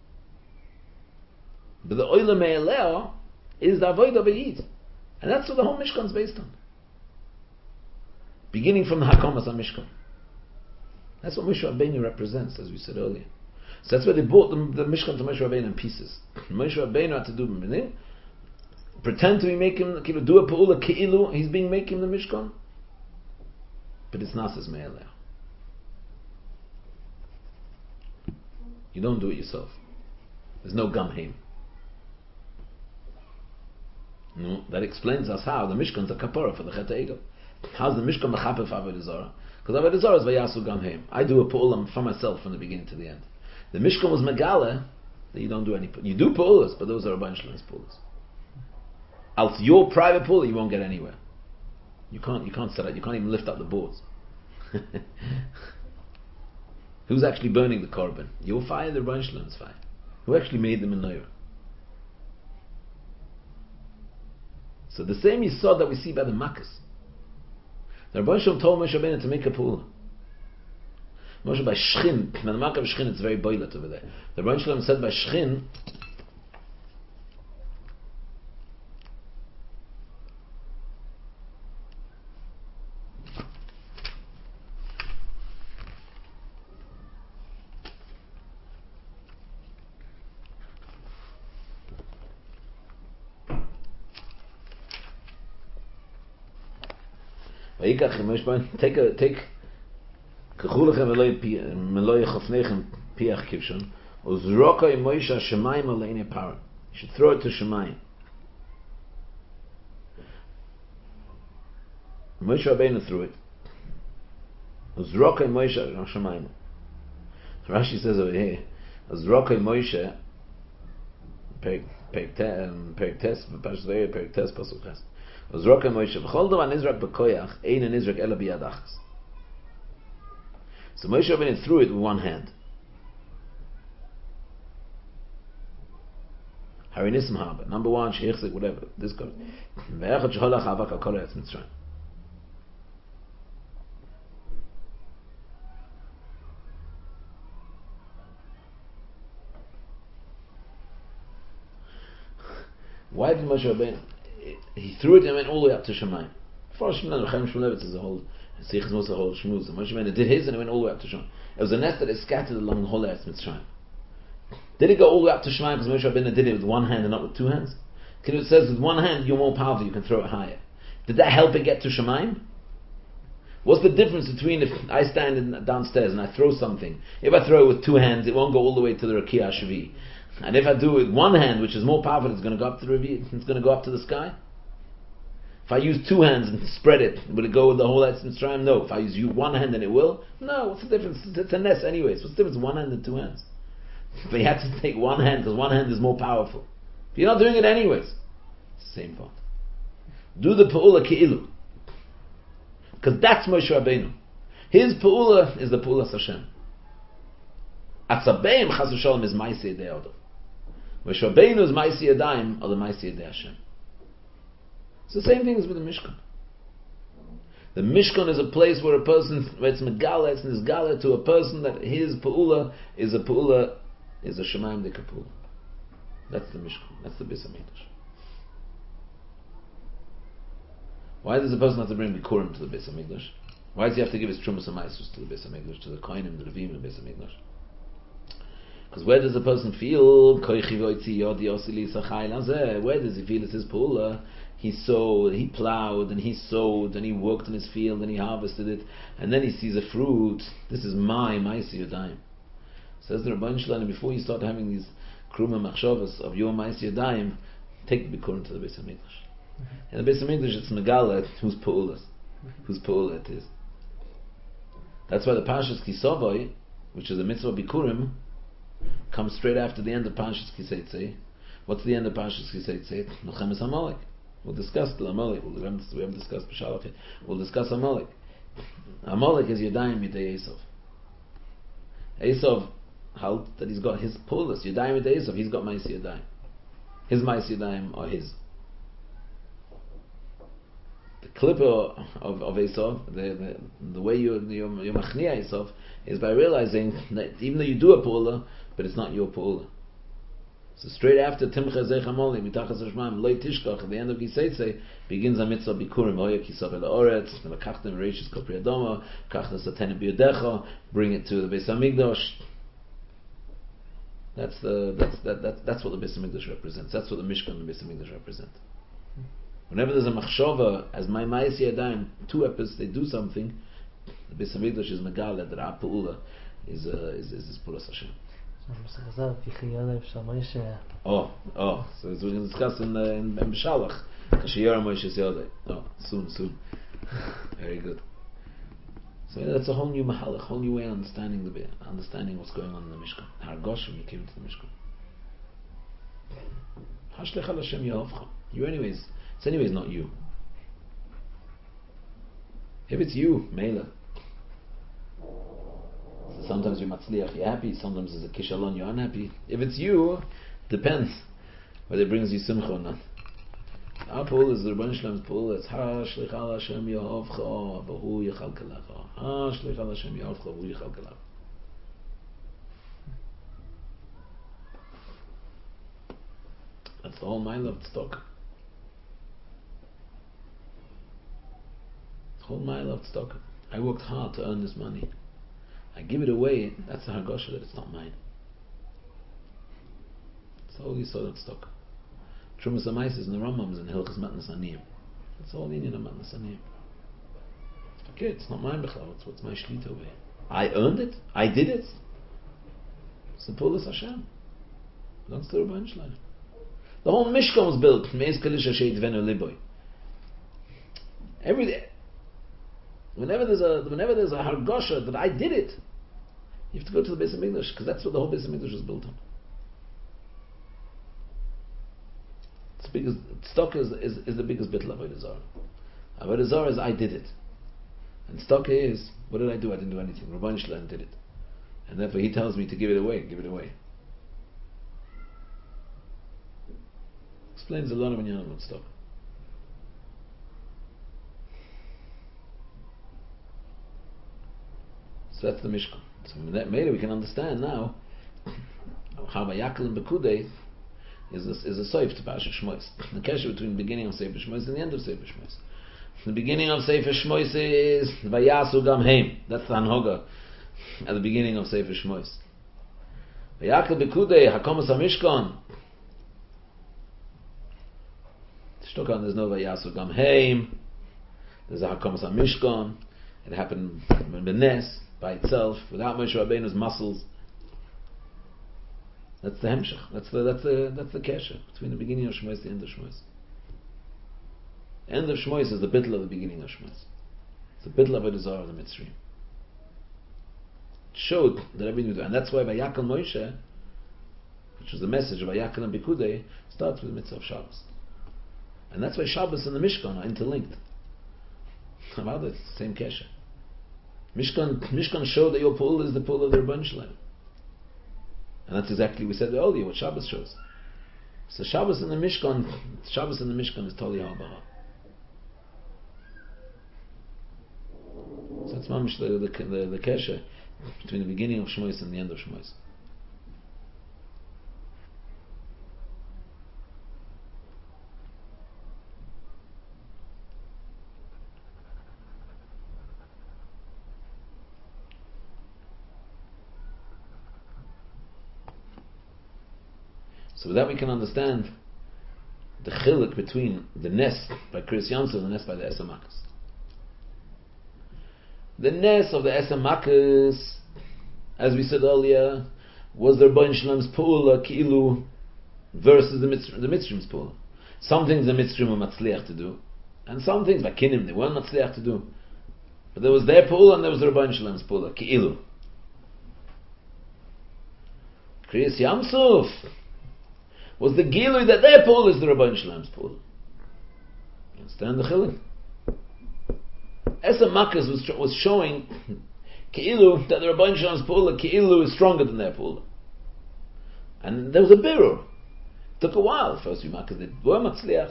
But the oila me'eleh is the avodah of a yid. And that's what the whole Mishkan is based on. Beginning from the Hakomas HaMishkan. That's what Moshe Rabbeinu represents, as we said earlier. So that's why they brought the, the Mishkan to Moshe Rabbeinu in pieces. Moshe Rabbeinu had to do pretend to be making, do a pa'ula ke'ilu, he's being making the Mishkan. But it's Nasas Me'eleh. You don't do it yourself. There's no Gamheim. No, that explains us how the Mishkan is a kapara for the Chet HaEgel. How's the Mishkan mechaper for Avodah Zarah? Because Avodah Zarah is vayasu gamheim. I do a pa'ulam for myself from the beginning to the end. The Mishkan was megala that you don't do any. You do pa'ulas, but those are Rebbeinu Shalom's pa'ulas. Else your private pa'ula, you won't get anywhere. You can't. You can't set out. You can't even lift up the boards. Who's actually burning the korban? Your fire, the Rebbeinu Shalom's fire. Who actually made the menorah? So the same yisod that we see by the Makkos. The Rebbeinu Shalom told Moshe Rabbeinu to make a pa'ula. Moshe by Shchin, when the mark of Shchin, it's very boilet over there. The Rebbeinu Shalom said by Shchin, take a take kchulechem meloy chofnechem piach kivshon uzroka imoisha shemayim aleine para. You should throw it to Shemayim. Moshe Rabbeinu threw it. Uzroka imoisha shemayim. Rashi says over here, uzroka imoisha perik perik tes v'pashzei perik tes pasuk ches. Uzroka Moshe v'chol davar nizrak b'koyach ein nizrak ela biyad achas. So Moshe Rabbeinu threw it with one hand. Harinism haba. Number one, sheichzik, whatever. This goes. Ve'echad sheholach avak al kol eretz Mitzrayim. Why did Moshe Rabbeinu? He threw it and went all the way up to Shemayim. For Shemayim, Chaim Shmulevitz is a whole, Seich's most a whole shmuz. Moshe Rabbeinu did his and it went all the way up to Shemayim. It was a nest that is scattered along the whole Eretz Mitzrayim. Did it go all the way up to Shemayim because Moshe Rabbeinu did it with one hand and not with two hands? Because it says with one hand you're more powerful, you can throw it higher. Did that help it get to Shemayim? What's the difference between if I stand in, downstairs and I throw something? If I throw it with two hands, it won't go all the way to the Rakia Shavi. And if I do it with one hand, which is more powerful, it's going to go up to the Ravi, it's going to go up to the sky. If I use two hands and spread it, will it go with the whole Eretz Mitzrayim? No. If I use one hand, then it will? No. What's the difference? It's a nest anyways. What's the difference? One hand and two hands. But you have to take one hand because one hand is more powerful. But you're not doing it anyways. Same thought. Do the Pa'ula Ke'ilu. Because that's Moshe Rabbeinu. His Pa'ula is the Pa'ula Hashem. Atzabeim chas v'sholem is ma'aseh yedei Adam. V'shabeinu is ma'aseh yadayim or the ma'aseh yedei Hashem. It's the same thing as with the Mishkan. The Mishkan is a place where a person, where it's megala, it's nizgala to a person that his pa'ula is a pa'ula, is a shemayim dika pa'ula. That's the Mishkan. That's the Beis HaMikdash. Why does a person have to bring Bikurim to the Beis HaMikdash? Why does he have to give his Trumas HaMaisus to the Beis HaMikdash, to the Kohanim, the Levim in the Beis HaMikdash? Because where does a person feel? Where does he feel it's his pa'ula? He sowed, he plowed, and he sowed, and he worked in his field, and he harvested it, and then he sees a fruit. This is my Ma'aseh Yadayim. Says the Rabban Shalom, before you start having these kruma machshavas of your Ma'aseh Yadayim, take the Bikurim to the Beis HaMikdash. Mm-hmm. In the Beis HaMikdash, it's Megala, whose pa'ulas, whose pa'ula it is. That's why the Parshas Kisavai, which is a mitzvah Bikurim, comes straight after the end of Parshas Kiseitzei. What's the end of Parshas Kiseitzei? Milchemes Amalek. We'll discuss the Amalek. We haven't discussed B'Shalach. We'll discuss Amalek. Amalek is Yadayim Yidei Esav. Esav held that he's got his pulus. Yadayim Yidei Esav. He's got Ma'aseh Yadayim. His Ma'aseh Yadayim are his. The clipper of, of Esav, the, the the way you you you machnia Esav is by realizing that even though you do a pula, but it's not your pula. So straight after Timcha Zech Amolim, Mitachas Hashmaim, Loi Tishkach, at the end of Giseitzei, begins a mitzvah Bikurim, Oya Kisav El Oretz, Makachtem Reishis Kopri Adoma, Kachtem Satene B'Yodecha, bring it to the Beis HaMikdash. That's the that's that, that that's what the Beis HaMikdash represents. That's what the Mishkan and the Beis HaMikdash represent. Whenever there's a machshava as my Ma'aseh Yadayim, two episodes they do something, the Beis HaMikdash is Megala that Ra Pa'ula is uh, is is, is Puras Hashem. Oh, oh, so it's we're going to discuss in the in, in B'Shalach. Kashiyara Moshe's Yodei. Oh, soon, soon. Very good. So yeah, that's a whole new mahalach, whole new way of understanding the understanding what's going on in the Mishkan. Hargosh when you came to the Mishkan. Hashlech al Hashem Yehovcha. You anyways, it's anyways not you. If it's you, Mela. Sometimes you're matzliach, you're happy. Sometimes there's a kishalon, you're unhappy. If it's you, depends whether it brings you simcha or not. Our pool is the Rebbeinu Shlem's pool. It's Ha Shlich Al Hashem Yehovcha V'Hu Yichal Kelecha. Ha Shlich Al Hashem Yehovcha V'Hu Yichal Kelecha. That's the whole mile of tzedakah. The whole mile of tzedakah. I worked hard to earn this money. I give it away, that's the hargosha that it's not mine. It's all Yisod of tzedakah. Trumas HaMaisos in the Rambam is in Hilchas Matnas Aniyim. That's all Indian of Matnas Aniyim. Okay, it's not mine, Bechlau. It's what's my shlita away. I earned it. I did it. It's the Pulas Hashem. It belongs to the Rebbeinu Shalom. The whole Mishkan was built. Me'ez Kalisha Sheit Venu Liboy. Every day. Whenever there's a whenever there's a hargosha that I did it, you have to go to the Beis HaMikdash because that's what the whole Beis HaMikdash was built on. It's because stock is, is, is the biggest bittul of Avodah Zarah. Avodah Zarah is I did it, and stock is what did I do? I didn't do anything. Rebbeinu Shalom did it, and therefore he tells me to give it away. Give it away. Explains a lot of inyanim about stock. So that's the Mishkan. So maybe we can understand now how Vayakal and Bekudei is a, is a soif to Parashat Shmois. The kesher between the beginning of Sefer Shmois and the end of Sefer Shmois. The beginning of Sefer Shmois is Vayasu Gam Heim. That's the Hanhoga at the beginning of Sefer Shmois. Vayakal Bekudei Hakomas HaMishkan. Shtokan, there's no Vayasu Gam Heim. There's a Hakomas HaMishkan. It happened in Benes by itself, without Moshe Rabbeinu's muscles. That's the hemshach. That's the that's the that's the kesher between the beginning of Shmois and the end of Shmois. End of Shmois is the bittul of the beginning of Shmois. It's the bittul of Avodah Zarah of the Mitzrayim. It showed that everything was done, and that's why Vayakal Moshe, which was the message of Vayakal and Bekudei, starts with the mitzvah of Shabbos, and that's why Shabbos and the Mishkan are interlinked. About it, it's the same kesher. Mishkan, Mishkan showed that your pool is the pool of the Rebbeinu Shalom. And that's exactly we said earlier what Shabbos shows. So Shabbos in the Mishkan, Shabbos in the Mishkan is totally Ha'abara. So that's mamish the the the, the kesher between the beginning of Shmois and the end of Shmois. So with that we can understand the chiluk between the Nes by Kriyas Yamsuf and the Nes by the Eser Makkos. The Nes of the Eser Makkos, as we said earlier, was the Rebbeinu Shalom's Pa'ula Ki'ilu versus the Mitzrayim, the Mitzrayim's Pa'ula. Some things the Mitzrayim were Matzliach to do, and some things by Kinim they weren't Matzliach to do. But there was their Pa'ula and there was the Rebbeinu Shalom's Pa'ula Ki'ilu. Kriyas Yamsuf was the Gilui that their Pa'ula is the Rebbeinu Shalom's Pa'ula. You understand the chiluk? Eser Makkos was, was showing Ki'ilu that the Rebbeinu Shalom's Pa'ula Ki'ilu is stronger than their Pa'ula. And there was a birur. It took a while. The first few Makkos they were Matzliach.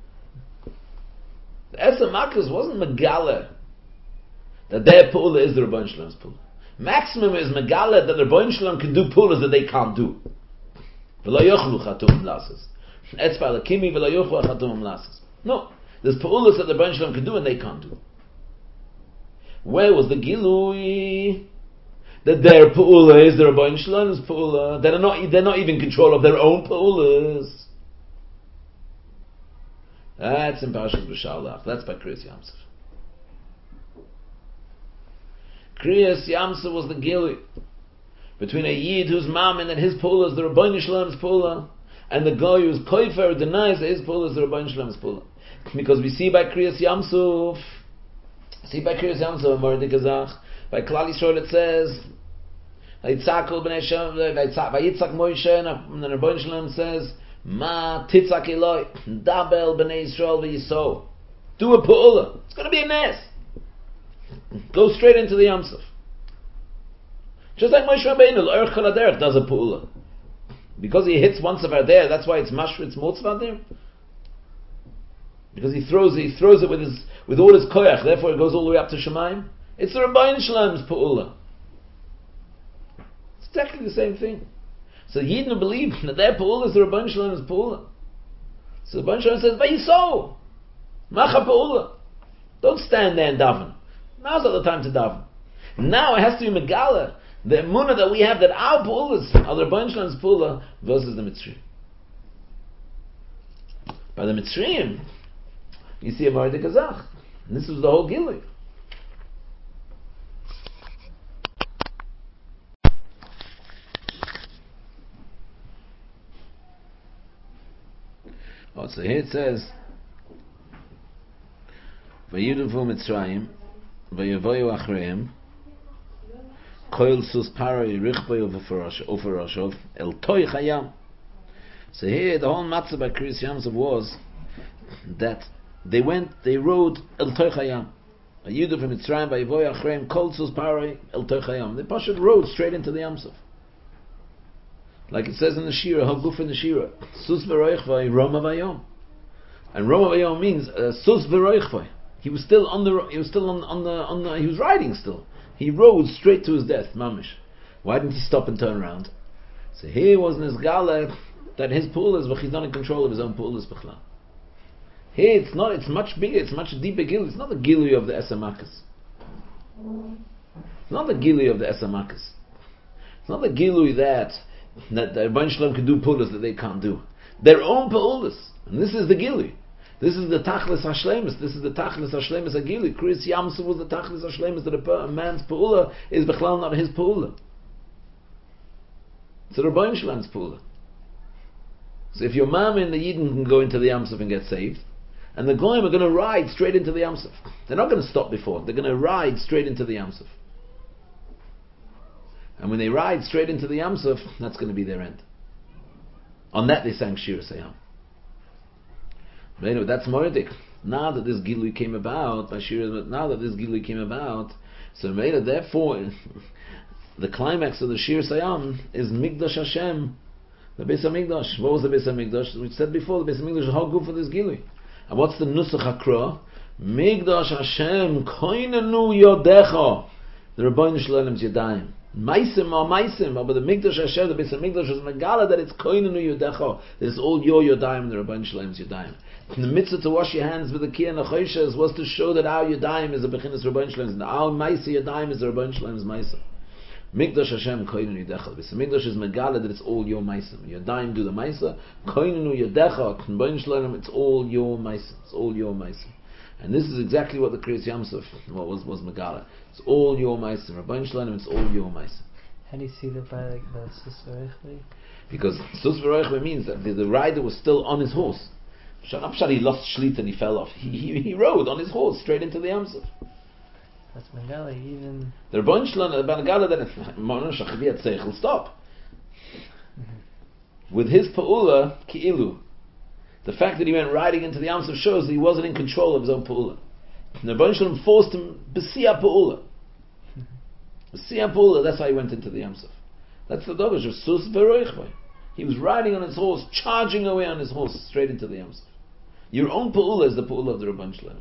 The Eser Makkos wasn't Megala that their Pa'ula is the Rebbeinu Shalom's Pa'ula. Maximum is Megala that the Rebbeinu Shalom can do Pa'ulas that they can't do. No, there's Pa'ulas that the Rebbeinu Shalom can do and they can't do. Where was the Gilui that their Pa'ula is the Rebbeinu Shalom's Pa'ula? They're not, they're not even in control of their own Pa'ulas. That's in Parashas B'Shalach. That's by Kriyas Yamsuf. Kriyas Yamsuf was the Gilui between a Yid whose mammon and his Pa'ula is the Rebbeinu Shalom's Pa'ula, and the guy who's koifer denies that his Pa'ula is the Rebbeinu Shalom's Pa'ula. Because we see by Kriyas Yamsuf, see by Kriyas Yamsuf, Mordik Azach, by Klal Yisrael it says, Vayitzakul b'nei Shem, Vayitzak Moshe, and the Rebbeinu Shalom says, Ma titzak Eloi, Dabel b'nei Yisrael v'Yisrael. Do a Pa'ula. It's going to be a mess. Go straight into the Yamsuf. Just like Moshe Rabbeinu, L'Orech Kol HaDerech does a Pa'ula. Because he hits once of there, that's why it's Mashra, it's Motzvah there. Because he throws it, he throws it with his, with all his koyach, therefore it goes all the way up to Shemaim. It's the Rebbeinu Shalom's Pa'ula. It's exactly the same thing. So Yidden believe that their Pa'ula is the Rebbeinu Shalom's Pa'ula. So the Rebbeinu Shalom says, Vayiso! Macha Pa'ula! Don't stand there and daven. Now's not the time to daven. Now it has to be Megala, the emunah that we have that our Pa'ulas are the Rebbeinu Shalom's Pa'ula versus the Mitzrayim. By the Mitzrayim, you see a Mordik Azach. And this was the whole Gilui. Oh, so here it says, Vayiduvu Mitzrayim, Vayivoyu Achreim, Koil sus paroi richboi uferoshov el toy chayam. So here the whole matzah by Kriyas Yamsuf was that they went, they rode el toy chayam. A Yudu from Mitzrayim by Yivoy Achreim Koil sus paroi el toy chayam. They pushed rode straight into the Yamsuf. Like it says in the Shira, Haguf in the Shira, sus v'roichvoi Roma vayom. And Roma vayom means uh, sus v'roichvoi. He was still on the, he was still on, on the, on the, he was riding still. He rode straight to his death, mamish. Why didn't he stop and turn around? So here was Nizgala that his pool is, but he's not in control of his own pool is b'chlal. Here it's not, it's much bigger, it's much deeper gilui. It's not the gilui of the Eser Makkos. It's not the gilui of the Eser Makkos. It's not the gilui that that the Rebbeinu Shalom can do pulas that they can't do. Their own pulas. And this is the gilui. This is the Tachlis Hashlemis. This is the Tachlis Hashlemis Agili. Kriyas Yamsuf was the Tachlis Hashlemis that a man's Pa'ula is B'chlal not his Pa'ula. It's the Rebbeinu Shalom's Pa'ula. So if your mom and the Yidden can go into the Yamsuf and get saved, and the Goyim are going to ride straight into the Yamsuf. They're not going to stop before. They're going to ride straight into the Yamsuf. And when they ride straight into the Yamsuf, that's going to be their end. On that they sang Shir Seyam. But anyway, that's Mordik. Now that this Gilui came about, by Shir, now that this Gilui came about, so Mela, therefore, the climax of the Shir Sayam is Migdash Hashem, the Beis HaMikdash. What was the Beis HaMikdash? We said before, the Beis HaMikdash is Haguf for this Gilui. And what's the Nusach HaKra? Migdash Hashem, Koinenu Yodecha. The Rabbeinu Shloim's Yadayim. Maisim are Maisim, but the Migdash Hashem, the Beis HaMikdash is Megala that it's Koinenu Yodecha. It's all your Yadayim and the Rabbeinu Shloim's Yadayim. The mitzvah to wash your hands with the Kiyah and the Choshas was to show that our Yadayim is a Bechinas Rabbeinu Shloim's, and our Maisi Yadayim is the Rabbeinu Shloim's Maisa. Migdash Hashem Koinenu Yodecha. Beis HaMikdash is Megala that it's all your Maisa. Yadayim do the Maisa. Koinenu Yodecha. Rabbeinu Shloim, it's all your Maisa. It's all your Maisa. And this is exactly what the Kriyas Yamsuf what was was Megala. It's all your Maisa. Rabbeinu Shloim, it's all your Maisa. How do you see that by like the Sus V'Roichli? Because Sus V'Roichli means that the, the rider was still on his horse. Shadapshad, he lost shlit and he fell off. He, he, he rode on his horse straight into the Yamsuf. That's Megala, even. The Rabbeinu Shloim, the Megala that Mona Shachaviyat Seichel stop. Mm-hmm. With his Pa'ula, Ki'ilu, the fact that he went riding into the Yamsuf shows that he wasn't in control of his own Pa'ula. The Rabbeinu Shloim forced him B'siyah Pa'ula. B'siyah Pa'ula, that's how he went into the Yamsuf. That's the Dovish of Sus V'Roichli. He was riding on his horse, charging away on his horse, straight into the Yamsuf. Your own Pa'ula is the Pa'ula of the Rabbeinu Shloim.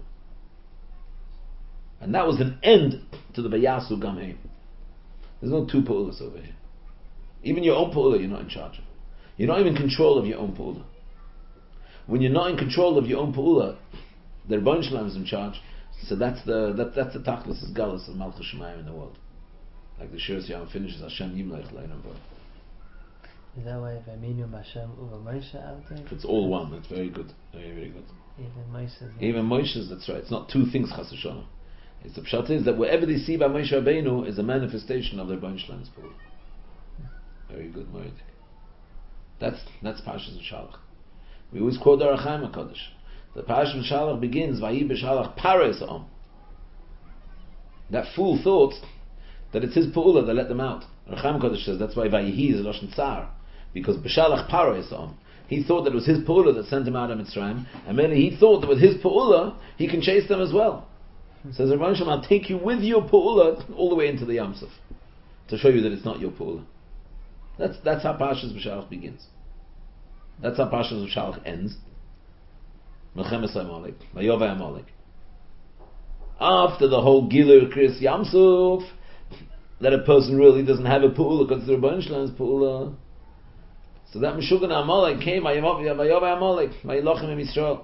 And that was an end to the Vayasu Gamheim. There's no two Pa'ulas over here. Even your own Pa'ula you're not in charge of. You're not even in control of your own Pa'ula. When you're not in control of your own Pa'ula, the Rabbeinu Shloim is in charge. So that's the that, that's the Tachlis is Galus of Malchus Shemayim in the world. Like the Shir Yam finishes Hashem Yimlech Le'inam Bo. Is that why V'aminu B'Hashem Uva Moshe out there? It's all one. It's very good. Very very good. Even Moshe's. Even Moshe's. That's right. It's not two things. Chas v'shalom. It's the pshat is that wherever they see by Moshe Rabbeinu is a manifestation of their Rabbeinu Shloim's Pa'ula. Very good, Moedik. That's that's Parshas V'Shalach. We always quote the Orach Chaim HaKadosh. The Parshas V'Shalach begins Vayi B'Shalach Pares Om. That fool thought that it's his Pa'ula that let them out. Orach Chaim HaKadosh says that's why Vayihi is Lashon Tsar, because B'Shalach Pares Om. He thought that it was his Pa'ula that sent him out of Mitzrayim, and then he thought that with his Pa'ula he can chase them as well. Says Rabban Shem, I'll take you with your Pa'ula all the way into the Yamsuf to show you that it's not your Pa'ula. That's that's how Parshas V'Shalach begins. That's how Parshas V'Shalach ends. Melchemes Amalek, Vayovei Amalek. After the whole Gilur Kriyas Yamsuf, that a person really doesn't have a Pa'ula because the Rabban Shem's Pa'ula. So that Meshugan Amalek came, Vayovei Amalek, Vayilochem in Yisrael.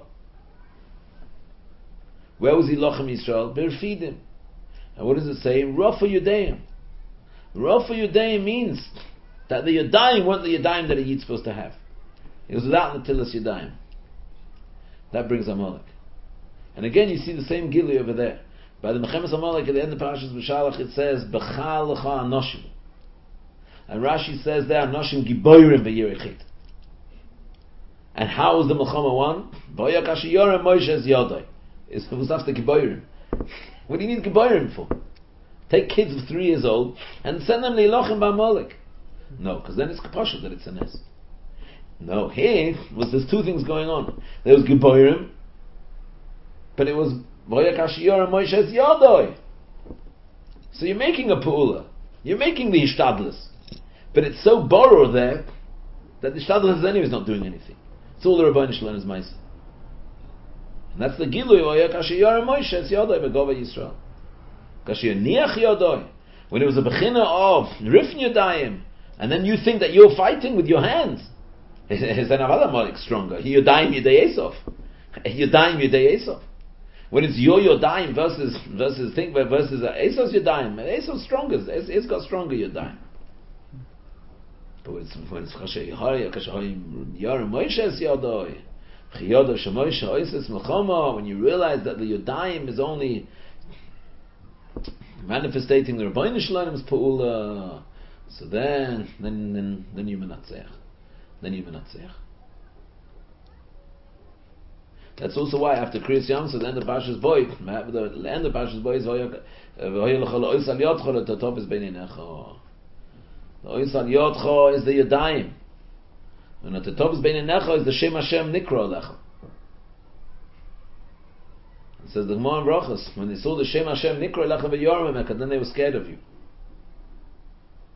Where was he Lochem Yisrael? Berfidim. And what does it say? Rafa Yudaim. Rafa Yudaim means that the Yadayim weren't the Yadayim that a Yid's supposed to have. It was without Natilas Yadayim. That brings Amalek. And again you see the same Gili over there. By the Mechemes Amalek at the end of Parashas V'Shalach it says B'chal L'cha Anoshim. And Rashi says there Anoshim Giboyrim V'Yerichit. And how was the Melchama won? V'Oyak Ashiyorem Moshe's Yodai. Is who's after Giboyrim. What do you need Giboyrim for? Take kids of three years old and send them Leilochem Ba'Amalek. No, because then it's Kapasha that it's a Nes. No, here was there's two things going on. There was Giboyrim, but it was Voyak Ashiyor and Moshe's Yodoi. So you're making a Pa'ula. You're making the Ishtadlis. But it's so borrowed there that the Ishtadlis anyway is not doing anything. It's all the Rabbeinu Shloim's Maisa. And that's the Gilui Voyak Ashiyor and Moshe's Yodoi Begova Yisrael. Kashir Niach Yodoi. When it was a Bechina of Rifn Yodayim, and then you think that you're fighting with your hands. Is an Avadamolik stronger? Yodayim Yedei Esov. Yodayim Yedei Esov. When it's your Yodayim versus versus think versus Esov's Yodayim, Esov's stronger. It's got stronger Yodayim. But when it's when it's Chashay Yahari, Kashayim Yarim Moshe's Yodoi, Chiyodo Shemoshe Oises Melchama. When you realize that the Yodayim is only manifesting the Rabbeinu Shloim's Pa'ula, so then then then then you menatzeach. Then you menatzeach. That's also why after Kriyas Yamsuf, the end of Parshas Boy, the end of Parshas Boy is Voyach Ois Al Yodcha L'Tatov is Beinenecha. The Ois Al Yodcha is the Yadayim, and the Tatov is Beinenecha is the Shem Hashem Nikra Lecha. It says the Gemara in Brachos, when they saw the Shem Hashem Nikra Lecha V'Yormem, then they were scared of you.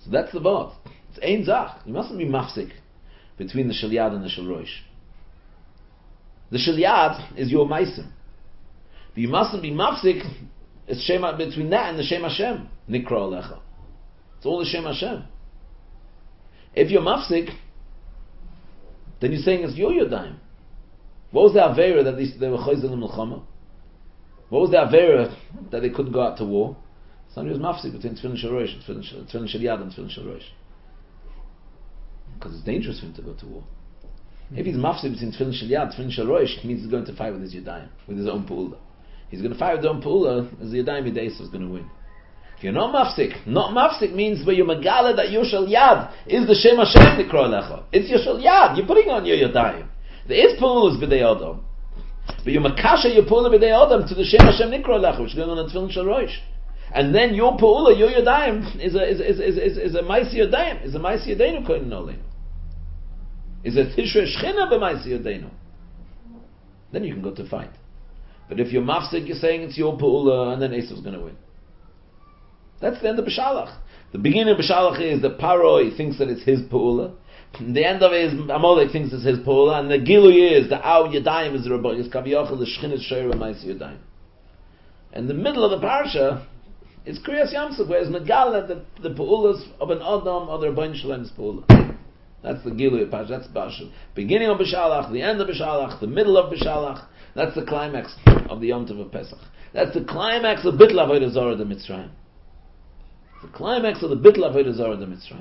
So that's the vod. It's ein zach. You mustn't be mafsik between the shel yad and the shel roish. The shel yad is your meisim. But you mustn't be mafsik. It's shema between that and the Shem Hashem. Nikra alecha. It's all the Shem Hashem. If you're mafsik, then you're saying it's your yodayim. What was the avera that they, they were chayz in the milchama? What was the avera that they couldn't go out to war? Somebody was mafsik between tefillin shel roish and tefillin shel yad and tefillin shel roish. Because it's dangerous for him to go to war. Mm-hmm. If he's mafsik between tefillin shel yad and tefillin shel roish, it means he's going to fight with his yodayim, with his own pu'ula. He's going to fight with his own pu'ula, as the yodayim yidayis is going to win. If you're not mafsik, not mafsik means where you're megala that your shel yad is the Shem Hashem nikra lecha. It's your shel yad. You're putting on your yodayim. There is pu'ulas b'dei adam. But you're makasha your pu'ula b'dei adam to the Shem Hashem nikra lecha, which is going on in tefillin shel roish. And then your pu'ula, your yodayim, is a is is is is, is a ma'isi yodayim, is a ma'isi yodeinu koyin nolim. Is a tishrei shchina b'ma'isi yodeinu. Then you can go to fight. But if you're mafsik, you're saying it's your pu'ula, and then Esau's going to win. That's the end of B'shalach. The beginning of B'shalach is that Paroi thinks that it's his pu'ula. The end of it is Amalek thinks it's his pu'ula, and the Gilui is that our Yadayim is the Rabbi, is Kaviyachal, the Shchinet Shayra Ma'isi Yadayim. And the middle of the parsha is Kriyas Yamsuf, where it's Megala that the pu'ulas of an Adam or the Rabbi Shalom's pu'ula. That's the Gilui of parsha. That's B'shalach. Beginning of B'shalach, the end of B'shalach, the middle of B'shalach. That's the climax of the Yom Tov of Pesach. That's the climax of Bitl Avodah Zarah the Mitzrayim. The climax of the Bitl Avodah Zarah the Mitzrayim.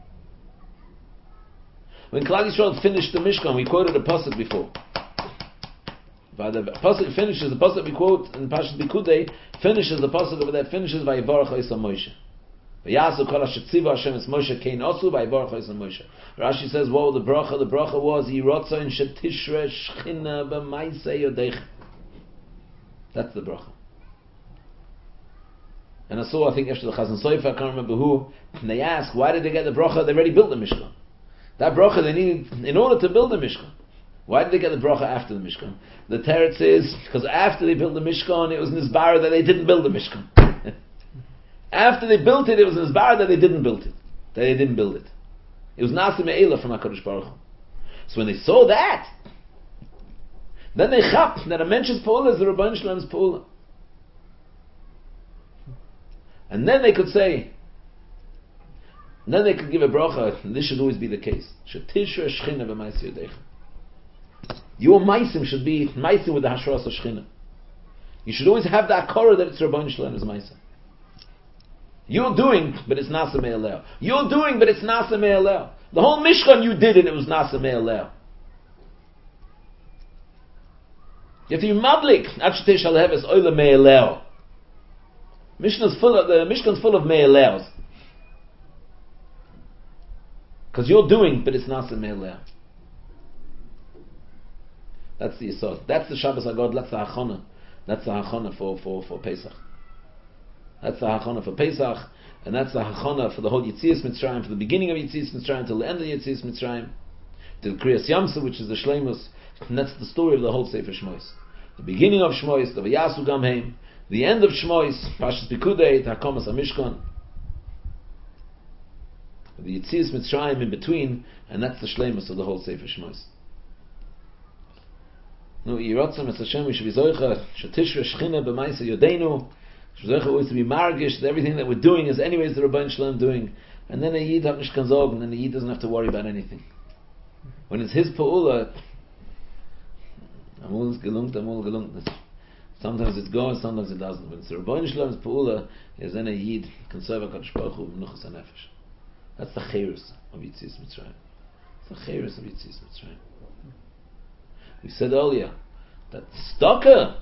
When Klal Yisrael finished the Mishkan, we quoted a pasuk before. But the pasuk finishes, the pasuk we quote in Parashat Bikudei finishes, the pasuk over there finishes by Yivarach Oisam Moshe. V'yasu kol asher tziva Hashem es Moshe kein osu by Yivarach Oisam Moshe. Rashi says, what was the bracha? The bracha was Yirotzain shetishre shchina b'maisei yodeich. That's the bracha. And I saw, I think, after the Chazon Sofer, I can't remember who, and they asked, why did they get the bracha? They already built the Mishkan. That bracha they needed in order to build the Mishkan. Why did they get the bracha after the Mishkan? The teretz is, because after they built the Mishkan, it was Nizbar that they didn't build the Mishkan. After they built it, it was Nizbar that they didn't build it. That they didn't build it. It was Nasi Me'ela from HaKadosh Baruch Hu. So when they saw that, then they chapped that a mention's Pa'ula is the Rabban Shalom's Pa'ula. And then they could say, and then they could give a bracha, and this should always be the case. Shetishra shchina b'maisi yodecha. Your maisim should be maisim with the hashras of shchina. You should always have that akara that it's Rabban Shalom's maisim. You're doing, but it's nasa me'aleh. You're doing, but it's nasa me'aleh. The whole Mishkan you did, and it was nasa me'aleh. You have to be madlik. Achetei shalheves oile me'aleh. Mishkan's full of the Mishkan's full of me'alehs. Because you're doing, but it's nasa me'aleh. That's the Yisod. That's the Shabbos HaGod. That's the Hachana. That's the Hachana for, for, for Pesach. That's the Hachana for Pesach, and that's the Hachana for the whole Yetzias Mitzrayim, for the beginning of Yetzias Mitzrayim till the end of Yetzias Mitzrayim, till Kriyas Yamsuf, which is the Shleimus, and that's the story of the whole Sefer Shmois. The beginning of Shmois, the Vayasu Gam Heim, the end of Shmois, Parshas Pikudei, Hakomas HaMishkan, the Yetzias Mitzrayim in between, and that's the Shleimus of the whole Sefer Shmois. No, Yiratzam es Hashem, we should be Zoicha, Shetishra Shchina b'maisa Yodeinu, Zoicha always to be margish, that everything that we're doing is anyways the Rabban Shalom doing, and then a Yid hat nicht kan sorgen, and then the Yid doesn't have to worry about anything. When it's his Pa'ula, amul is gelungt, amul gelungt. Sometimes it's going, sometimes it doesn't. When it's the Rabban Shalom's Pa'ula, is then a Yid can serve HaKadosh Baruch Hu b'menuchas hanefesh. That's the Cheirus of Yetzias Mitzrayim. It's the Cheirus of Yetzias Mitzrayim. We said earlier that tzedakah,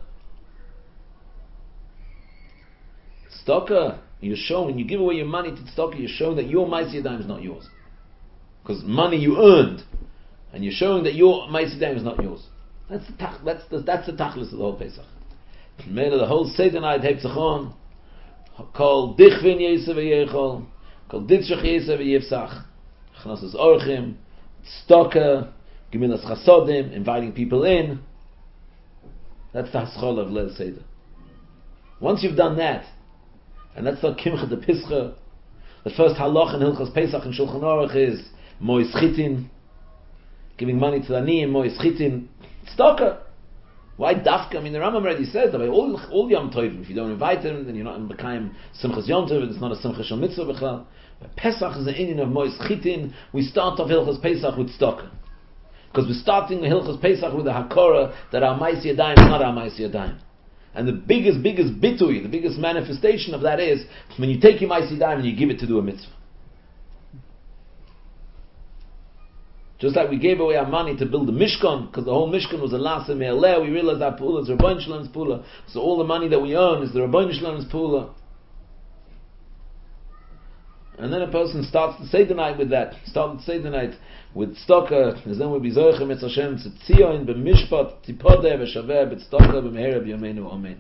tzedakah, you're showing, when you give away your money to tzedakah, you're showing that your ma'aseh yadayim is not yours. Because money you earned, and you're showing that your ma'aseh yadayim is not yours. That's the tach, that's the that's the tachlis of the whole Pesach. Made of the whole Seder night Hebtzachon, called Dichvin Yisrael v'Yechol, called Ditzrach Yisrael v'Yivsach, Chnasos Orchim, tzedakah, Gemilas Chasodim, inviting people in. That's the Haschol of Leil Seder. Once you've done that, and that's the Kimcha de Pischa, The first halach in Hilchos Pesach in Shulchan Aruch is Mois Chitin, giving money to the Aniyim, Mois Chitin, tzedakah. Why dafka? I mean, the Rambam already says that by all all Yom Tovim, if you don't invite them, then you're not in B'kayim Simchas Yom Tov, and it's not a Simchas Shel Mitzvah B'chlal. But Pesach is the Inyan of Mois Chitin. We start off Hilchos Pesach with tzedakah. Because we're starting the Hilchos Pesach with the Hakora that our Ma'is Yadayim is not our Ma'is Yadayim. And the biggest, biggest bitui, the biggest manifestation of that is when you take your Ma'is Yadayim and you give it to do a mitzvah. Just like we gave away our money to build the Mishkan, because the whole Mishkan was a Lasa Me'aleh, we realized that Pula is Rabban Shalom's Pula. So all the money that we earn is the Rabban Shalom's Pula. And then a person starts to say the night with that, starts to say the night with tzedakah, and then we'll be zoichem etz Hashem tzitzion b'mishpat tipodeh v'shaveh b'tzedakah b'meherah b'yameinu amen.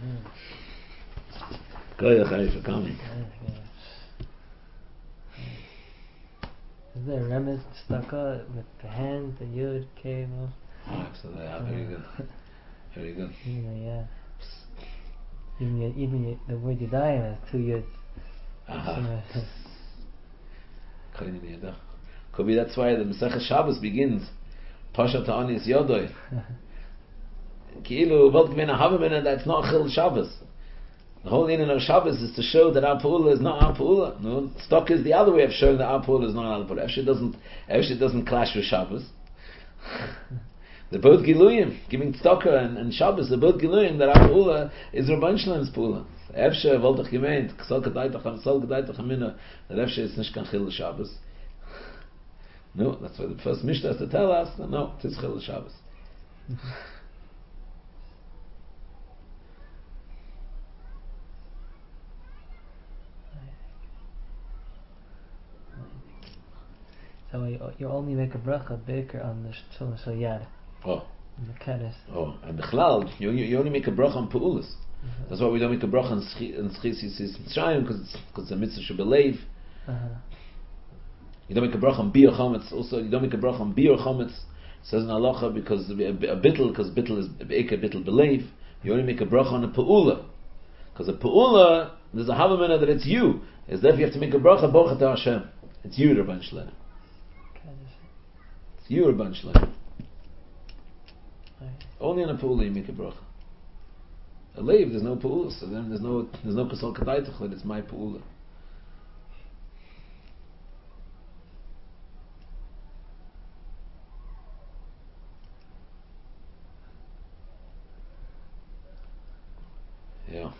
Goya Chai for coming. Is there a remez tzedakah with the hands, the yud, k, no? Absolutely, yeah, very good, very good. You know, yeah. Even your, even your, the word yadayim has two yuds. Aha. Could be that's why the Masechet Shabbos begins. Pasha Ta'anis Yodoi. Ki'ilu Vod Gmena Havamena, that's not Chil Shabbos. The whole meaning of Shabbos is to show that our Pa'ula is not our Pa'ula. No, stock is the other way of showing that our Pa'ula is not our Pa'ula. Actually, it doesn't, actually it doesn't clash with Shabbos. They're both Giluyim, giving tzedakah and, and Shabbos, they're both Giluyim that our Pa'ula is Rabban Shalom's Pa'ula. Efshe Voltach Gemeint, Ksal Kedaitach Hamsal Kedaitach Hamina, that Efshe is Nishkan Chil Shabbos. No, that's why the first Mishnah has to tell us that no, it is Chil Shabbos. So you, you only make a bracha baker on the Shalom Shalyad. Oh. In the Kaddish. Oh, and the Chlal, you, you only make a bracha on Pa'ulas. Mm-hmm. That's why we don't make a bracha on Schis Yisis Mitzrayim, because it's, it's a mitzvah Shebelev. Uh-huh. You don't make a bracha on Biur Chometz. Also, you don't make a bracha on Biur Chometz. It says in Halacha because a, a, a bittel, because bittel is Be'eka bittel Belev. You only make a bracha on a Pa'ula. Because a Pa'ula, there's a Havamina that it's you. It's therefore you have to make a bracha Baruch Atah Hashem. It's you, Rabban Shalom. It's you, Rabban Shalom. Only on a Pa'ula you make a bracha. A Leiv, there's no Pa'ula, so then there's no there's no Kasal Kadaitach, that it's my Pa'ula. Yeah.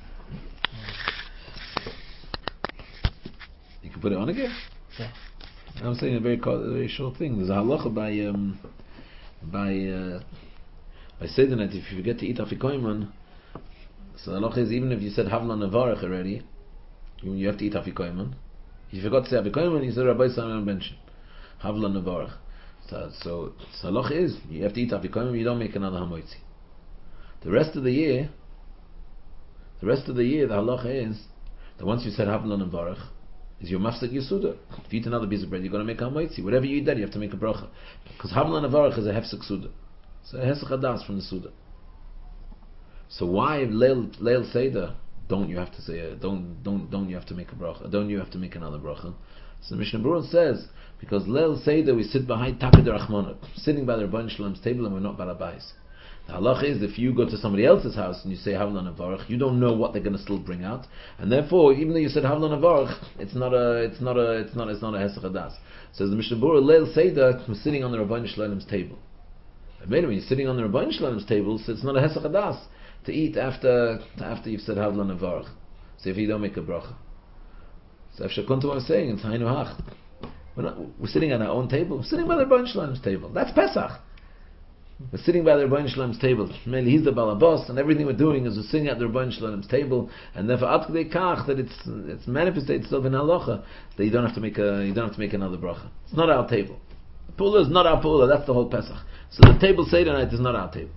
You can put it on again? Yeah. I'm saying a very a very short thing. There's a halacha by um, by uh, by Seder night, if you forget to eat afikoyman, so the halacha is even if you said havlan nevarach already, you, you have to eat afikoyman. If you forgot to say afikoyman, you said Rabbi Simon mention havlan nevarach. So so so halacha is you have to eat afikoyman. You don't make another hamoitzi. The rest of the year, the rest of the year, the halacha is that once you said havlan nevarach, is your mafsek yisuda. If you eat another piece of bread, you're going to make a hamoitzi. Whatever you eat that, you have to make a bracha. Because havlan nevarach is a hefsek suda. So a hesach hadas from the suda. So why leil leil seder don't you have to say a, don't don't don't you have to make a bracha? Don't you have to make another bracha? So the Mishnah Berurah says because leil seder we sit behind takid rachmanot, sitting by the Rebbeinu Shalom's table, and we're not balabais. The halach is if you go to somebody else's house and you say havlan nevarach, you don't know what they're going to still bring out, and therefore even though you said havlan nevarach, it's not a it's not a it's not it's not a hesach hadas. So the Mishnah Berurah leil seder was sitting on the Rebbeinu Shalom's table. But when you're sitting on the Rebbeinu Shalom's table, so it's not a hesach hadas to eat after after you've said havlan nevarach. So if you don't make a bracha, so if Shakunta was saying it's hainu hach, we're not we're sitting on our own table. We're sitting by the Rebbeinu Shalom's table. That's Pesach. We're sitting by the Rebbeinu Shalom's table. Mainly he's the balabos, and everything we're doing is we're sitting at the Rebbeinu Shalom's table, and therefore at k'dei kach that it's it's manifested itself in halacha that you don't have to make a you don't have to make another bracha. It's not our table. The pula is not our pula. That's the whole Pesach. So the table Seder night is not our table.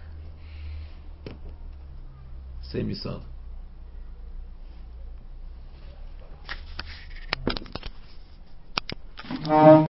Same Yisod.